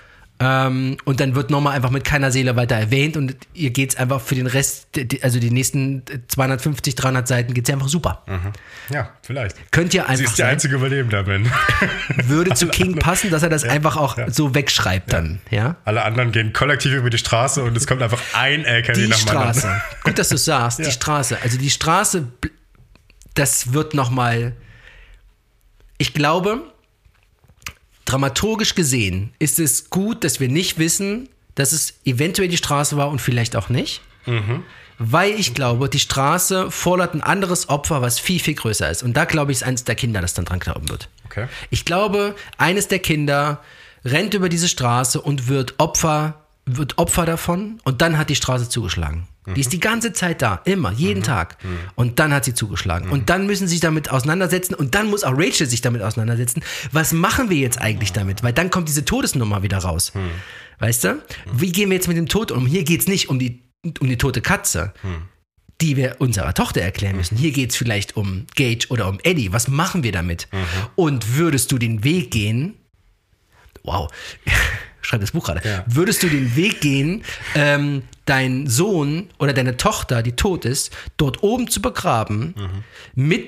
Und dann wird Norma einfach mit keiner Seele weiter erwähnt und ihr geht's einfach für den Rest, also die nächsten 250, 300 Seiten geht's ja einfach super. Ja, vielleicht. Könnt ihr einfach Sie ist die einzige Überlebende, Ben. Würde zu King passen, dass er das einfach auch so wegschreibt dann, ja? Alle anderen gehen kollektiv über die Straße und es kommt einfach ein LKW nach dem anderen. Die Straße. Gut, dass du es sagst, die Straße. Also die Straße, das wird nochmal, ich glaube, dramaturgisch gesehen ist es gut, dass wir nicht wissen, dass es eventuell die Straße war und vielleicht auch nicht. Weil ich glaube, die Straße fordert ein anderes Opfer, was viel, viel größer ist. Und da glaube ich, ist eines der Kinder, das dann dran glauben wird. Okay. Ich glaube, eines der Kinder rennt über diese Straße und wird Opfer davon und dann hat die Straße zugeschlagen. Die ist die ganze Zeit da, immer, jeden Tag. Und dann hat sie zugeschlagen. Und dann müssen sie sich damit auseinandersetzen und dann muss auch Rachel sich damit auseinandersetzen. Was machen wir jetzt eigentlich damit? Weil dann kommt diese Todesnummer wieder raus. Weißt du? Wie gehen wir jetzt mit dem Tod um? Hier geht es nicht um die tote Katze, die wir unserer Tochter erklären müssen. Hier geht es vielleicht um Gage oder um Eddie. Was machen wir damit? Und würdest du den Weg gehen, wow, schreib das Buch gerade. Ja. Würdest du den Weg gehen, deinen Sohn oder deine Tochter, die tot ist, dort oben zu begraben, mit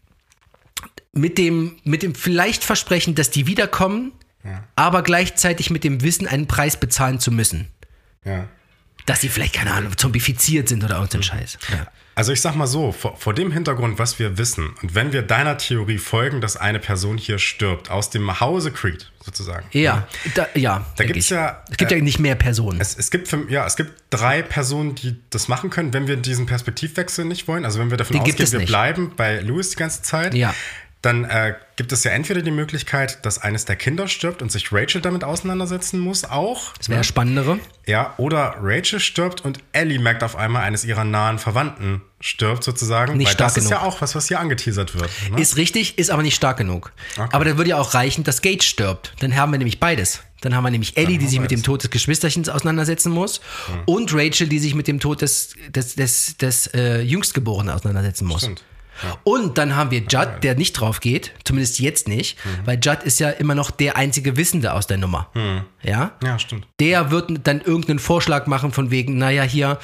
dem vielleicht Versprechen, dass die wiederkommen, aber gleichzeitig mit dem Wissen, einen Preis bezahlen zu müssen? Ja. Dass sie vielleicht, keine Ahnung, zombifiziert sind oder irgendein Scheiß. Ja. Also ich sag mal so, vor dem Hintergrund, was wir wissen, und wenn wir deiner Theorie folgen, dass eine Person hier stirbt, aus dem Hause Creed sozusagen. Ja, da gibt's ja... Es gibt ja nicht mehr Personen. Es gibt 3 Personen, die das machen können, wenn wir diesen Perspektivwechsel nicht wollen. Also wenn wir davon ausgehen, wir bleiben bei Louis die ganze Zeit. Ja. Dann gibt es ja entweder die Möglichkeit, dass eines der Kinder stirbt und sich Rachel damit auseinandersetzen muss auch. Das wäre spannendere. Ja, oder Rachel stirbt und Ellie merkt auf einmal, eines ihrer nahen Verwandten stirbt sozusagen. Nicht weil stark das ist genug. Ja auch was hier angeteasert wird. Ne? Ist richtig, ist aber nicht stark genug. Okay. Aber dann würde ja auch reichen, dass Gage stirbt. Dann haben wir nämlich beides. Dann haben wir nämlich Ellie, die sich mit dem Tod des Geschwisterchens auseinandersetzen muss, und Rachel, die sich mit dem Tod des Jüngstgeborenen auseinandersetzen muss. Stimmt. Ja. Und dann haben wir Judd, der nicht drauf geht, zumindest jetzt nicht, weil Judd ist ja immer noch der einzige Wissende aus der Nummer. Ja? Ja, stimmt. Der wird dann irgendeinen Vorschlag machen von wegen, naja, hier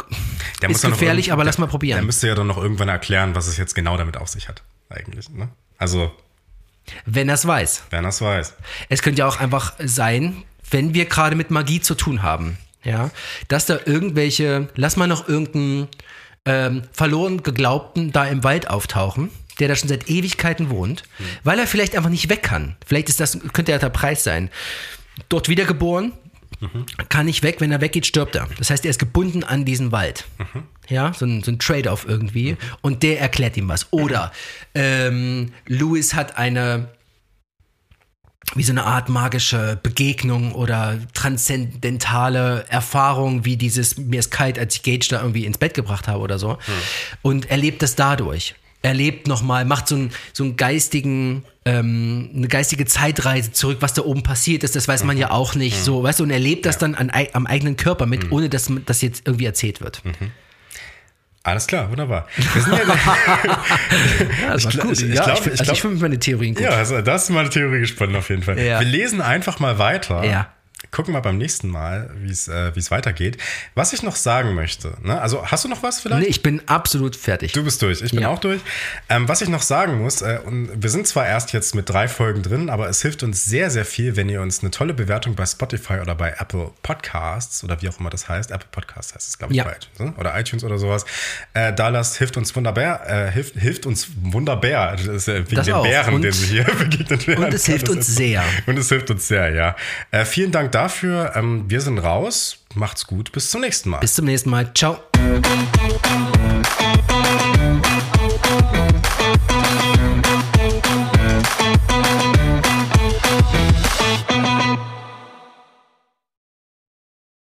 ist gefährlich, aber lass mal probieren. Der müsste ja dann noch irgendwann erklären, was es jetzt genau damit auf sich hat, eigentlich, ne? Also, wenn er es weiß. wenn er es weiß. Es könnte ja auch einfach sein, wenn wir gerade mit Magie zu tun haben, ja, dass da irgendwelche, lass mal noch irgendeinen verloren Geglaubten da im Wald auftauchen, der da schon seit Ewigkeiten wohnt, weil er vielleicht einfach nicht weg kann. Vielleicht könnte ja der Preis sein. Dort wiedergeboren, kann nicht weg, wenn er weggeht, stirbt er. Das heißt, er ist gebunden an diesen Wald. Ja, so ein Trade-off irgendwie. Und der erklärt ihm was. Oder Louis hat wie so eine Art magische Begegnung oder transzendentale Erfahrung, wie mir ist kalt, als ich Gage da irgendwie ins Bett gebracht habe oder so. Und erlebt das dadurch. Erlebt nochmal, macht so einen geistigen, eine geistige Zeitreise zurück, was da oben passiert ist, das weiß man ja auch nicht. So, weißt du, und erlebt das dann am eigenen Körper mit, ohne dass das jetzt irgendwie erzählt wird. Alles klar, wunderbar. Wir sind Ja, das war gut. Ich finde meine Theorien gut. Ja, also das ist meine Theorie gesponnen auf jeden Fall. Ja. Wir lesen einfach mal weiter. Ja. Gucken mal beim nächsten Mal, wie es weitergeht. Was ich noch sagen möchte, ne? Also hast du noch was vielleicht? Nee, ich bin absolut fertig. Du bist durch, ich bin auch durch. Was ich noch sagen muss, und wir sind zwar erst jetzt mit 3 Folgen drin, aber es hilft uns sehr, sehr viel, wenn ihr uns eine tolle Bewertung bei Spotify oder bei Apple Podcasts oder wie auch immer das heißt, Apple Podcasts heißt es, glaube ich, bei iTunes, ne? Oder iTunes oder sowas, da lasst, hilft uns wunderbar. Hilft uns wunderbar. Das ist ja wegen den Bären, denen wir hier begegnet werden. Und es hilft uns sehr. Und es hilft uns sehr, ja. Vielen Dank dafür. Wir sind raus. Macht's gut. Bis zum nächsten Mal. Bis zum nächsten Mal. Ciao.